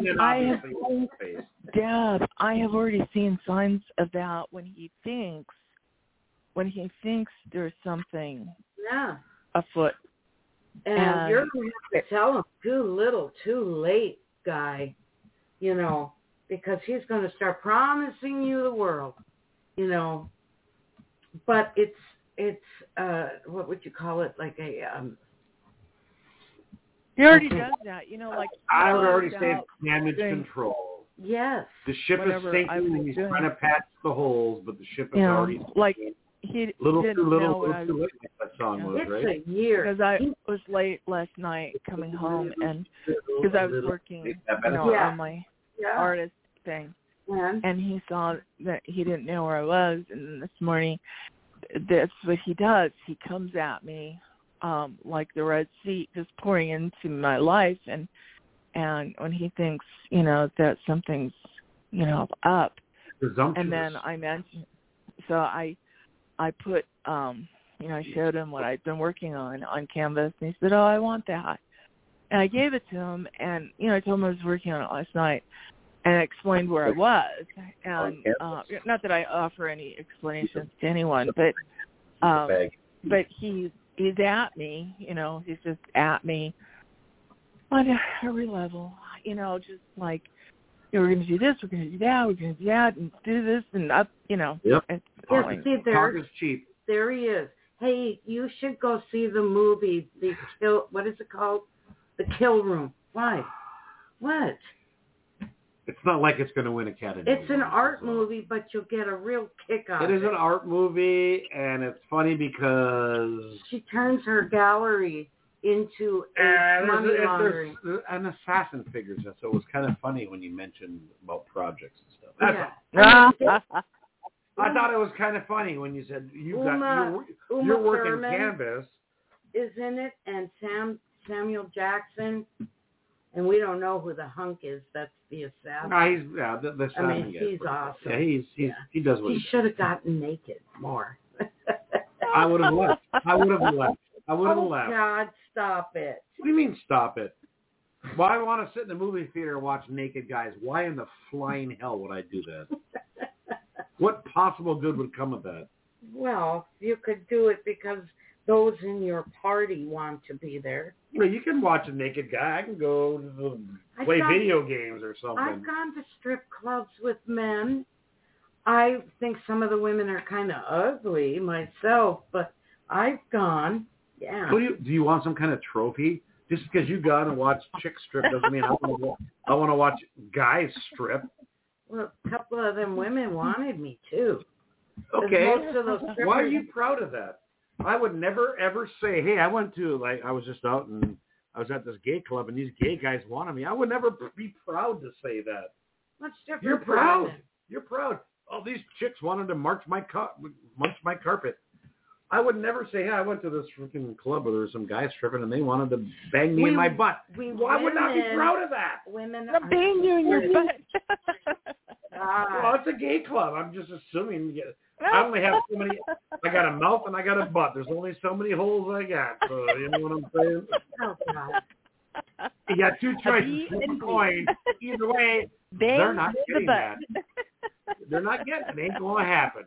I have already seen signs of that when he thinks there's something afoot. And you're going to have to tell him too little, too late, guy, you know, because he's going to start promising you the world, you know. But it's what would you call it? Like a he already does that, you know, like I would already say damage control. Yes. The ship is sinking and he's trying to patch the holes, but the ship is already like he little didn't too little, know little too late. That song was, right? It's a year. Because I was late last night coming home, and because I was working, you know, on my artist thing, and he saw that he didn't know where I was, and then this morning, that's what he does. He comes at me like the Red Sea, just pouring into my life, and when he thinks, you know, that something's, you know, up, and then I mentioned, so I put, you know, I showed him what I'd been working on Canvas, and he said, "Oh, I want that," and I gave it to him, and you know, I told him I was working on it last night, and I explained where I was, and not that I offer any explanations to anyone, but he's at me, you know, he's just at me on every level, you know, just like, you know, we're going to do this, we're going to do that, we're going to do that, and do this, and up, you know. Yep. Talk is cheap. There he is. Hey, you should go see the movie, what is it called? The Kill Room. Why? What? It's not like it's going to win Academy. It's an art movie, but you'll get a real kick out of it. It is an art movie, and it's funny because she turns her gallery into a money laundering. There's an assassin figures in it, so it was kind of funny when you mentioned about projects and stuff. I thought it was kind of funny when you said you're working canvas. Is in it, and Samuel Jackson. And we don't know who the hunk is. That's the assassin. No, the assassin. He's awesome. Yeah, he does what he should have gotten naked more. I would have left. Oh, God, stop it. What do you mean, stop it? Well, I want to sit in the movie theater and watch naked guys. Why in the flying hell would I do that? What possible good would come of that? Well, you could do it because those in your party want to be there. Well, you can watch a naked guy. I can go play video games or something. I've gone to strip clubs with men. I think some of the women are kind of ugly myself, but I've gone. Yeah. Do you want some kind of trophy? Just because you gone and watched chicks strip doesn't mean I want to watch guys strip. Well, a couple of them women wanted me too. Okay. Most of those why are you proud of that? I would never, ever say, hey, I went to, I was just out and I was at this gay club and these gay guys wanted me. I would never be proud to say that. What's different? You're proud. You're proud. Oh, these chicks wanted to munch my carpet. I would never say, hey, I went to this freaking club where there were some guys stripping and they wanted to bang me in my butt. I would not be proud of that. Women bang you in your butt. Well, it's a gay club. I'm just assuming. I only have so many. I got a mouth and I got a butt. There's only so many holes I got. So you know what I'm saying? Oh, God. You got two choices. One coin. Either way, they're not getting that. They're not getting it. It ain't going to happen.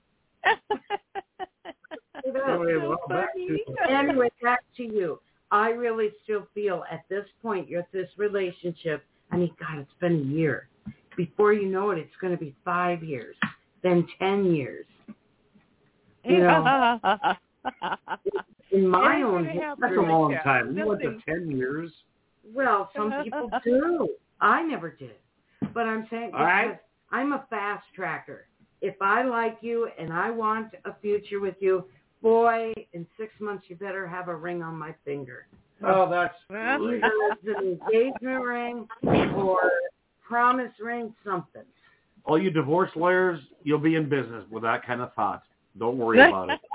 Anyway, back to you. I really still feel at this point, you're at this relationship. I mean, God, it's been a year. Before you know it, it's going to be 5 years. Then 10 years. You know, in my own head, that's a long time. You went to 10 years. Well, some people do. I never did. But I'm saying because I'm a fast tracker. If I like you and I want a future with you, boy, in 6 months you better have a ring on my finger. Oh, that's either it's an engagement ring or promise ring, something. All you divorce lawyers, you'll be in business with that kind of thought. Don't worry about it.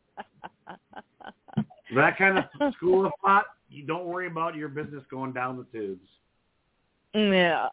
That kind of school of thought, you don't worry about your business going down the tubes. Yeah.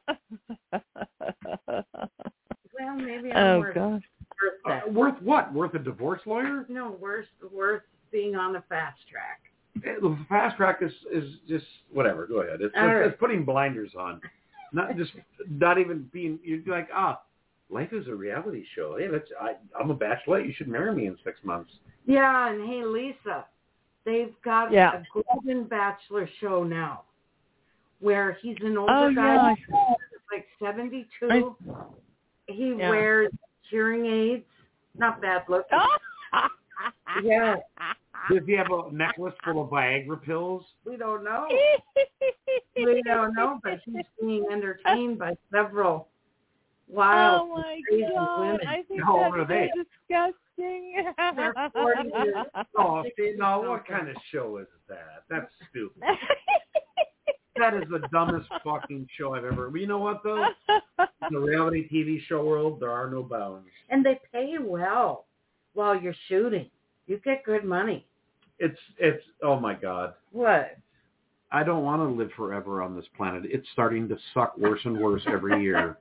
Well, maybe I'm worth that. Worth what? Worth a divorce lawyer? No, worth being on the fast track. The fast track is just whatever. Go ahead. It's putting blinders on. Not even being, you're like, life is a reality show. Hey, I'm a bachelorette. You should marry me in 6 months. Yeah, and hey, Lisa, they've got a Golden Bachelor show now where he's an older guy, like 72. He wears hearing aids. Not bad looking. Yeah. Does he have a necklace full of Viagra pills? We don't know. We don't know, but he's being entertained by several wild, crazy women. I think How old are they? Disgusting. They're 40 years. Oh, no, what kind of show is that? That's stupid. That is the dumbest fucking show I've ever. But you know what, though? In the reality TV show world, there are no bounds. And they pay well while you're shooting. You get good money. It's oh, my God. What? I don't want to live forever on this planet. It's starting to suck worse and worse every year.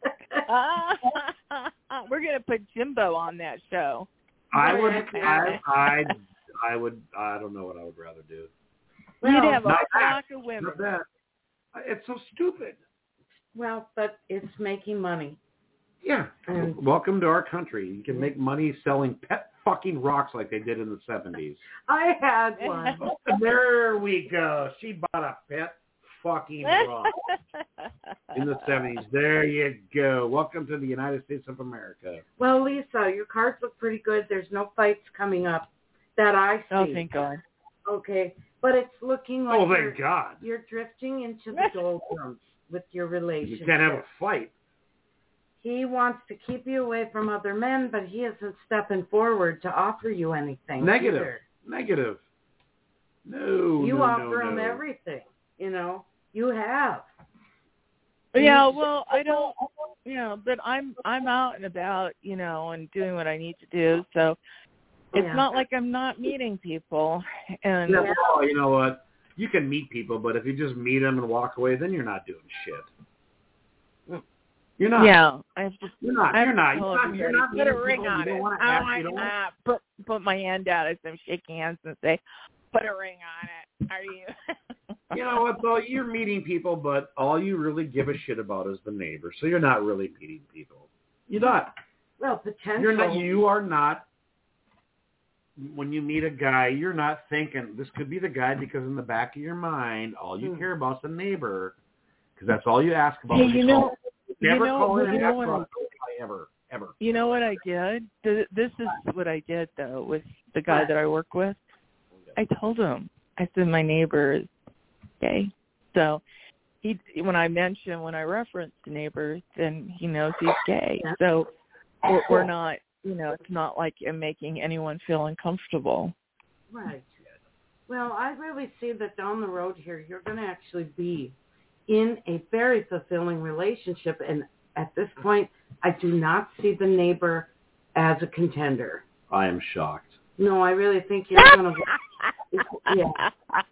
We're going to put Jimbo on that show. I don't know what I would rather do. You'd have a flock of women. It's so stupid. Well, but it's making money. Yeah. Welcome to our country. You can make money selling pet fucking rocks like they did in the 70s. I had one. There we go. She bought a pet fucking rock in the 70s. There you go. Welcome to the United States of America. Well, Lisa, your cards look pretty good. There's no fights coming up that I see. Oh, thank God. Okay. But it's looking like thank God. You're drifting into the doldrums with your relationship. You can't have a fight. he wants to keep you away from other men, but he isn't stepping forward to offer you anything. Negative. Either. Negative. No, you no, offer no, him no. everything. You know, you have. Yeah, well, I don't. Yeah, but I'm out and about, you know, and doing what I need to do. So it's not like I'm not meeting people. And well, you know what? You can meet people, but if you just meet them and walk away, then you're not doing shit. You're not. Yeah, You're not. You're not put a ring on it. I want put my hand out as I'm shaking hands and say, "Put a ring on it." Are you? You know what, though? You're meeting people, but all you really give a shit about is the neighbor. So you're not really meeting people. You're not. Well, potentially. You're not. You are not. When you meet a guy, you're not thinking, this could be the guy, because in the back of your mind, all you care about is the neighbor, because that's all you ask about. Hey, never call in ever. You know what I did? This is what I did, though, with the guy that I work with. I told him. I said, my neighbor is gay. So when I reference the neighbor, then he knows he's gay. So we're not, you know, it's not like I'm making anyone feel uncomfortable. Right. Well, I really see that down the road here, you're going to actually be in a very fulfilling relationship. And at this point, I do not see the neighbor as a contender. I am shocked. No, I really think you're going to... Yeah.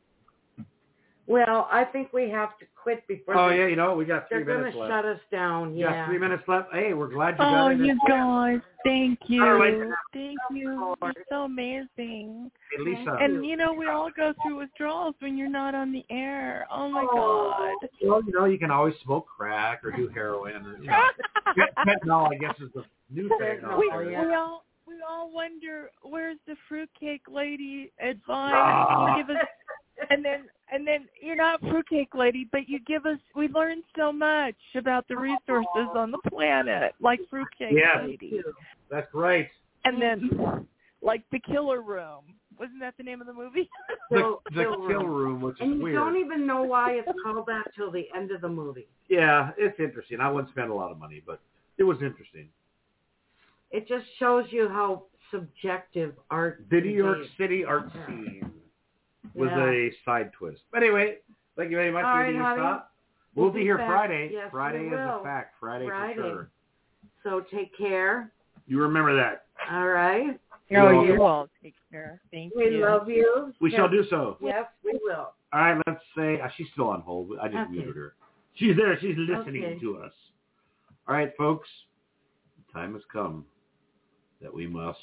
Well, I think we have to quit before... Oh, yeah, you know, we got 3 minutes left. They're going to shut us down, You got 3 minutes left. Hey, we're glad you got it. Oh, you guys, thank you. Right. Thank you. You're so amazing. Hey, Lisa. And, you know, we all go through withdrawals when you're not on the air. Oh, my God. Well, you know, you can always smoke crack or do heroin. Or, you know. Fentanyl, I guess, is the new thing. We all wonder, where's the fruitcake lady advice? You give us, and then you're not fruitcake lady, but you give us. We learn so much about the resources on the planet, like fruitcake lady. That's right. And then, like the Killer Room. Wasn't that the name of the movie? The Kill Room, which is weird. And you don't even know why it's called that till the end of the movie. Yeah, it's interesting. I wouldn't spend a lot of money, but it was interesting. It just shows you how subjective art The New York City art scene was a side twist. But anyway, thank you very much for being stop. We'll be here Friday. Yes, Friday is a fact. Friday for sure. So take care. You remember that. All right. Oh, you all take care. Thank you. We love you. We shall do so. Yes, we will. All right, let's say, she's still on hold. I just muted her. She's there. She's listening to us. All right, folks. The time has come that we must.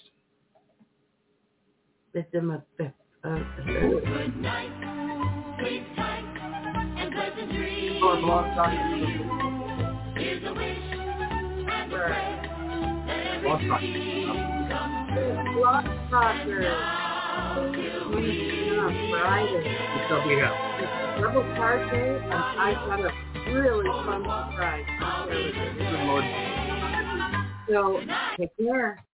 Good night, sleep tight, and pleasant dreams. Here's a wish and a prayer that everything comes true. Blockbuster. Friday. Still be here. Double card day, and I got a really fun surprise. Good Lord. So take care.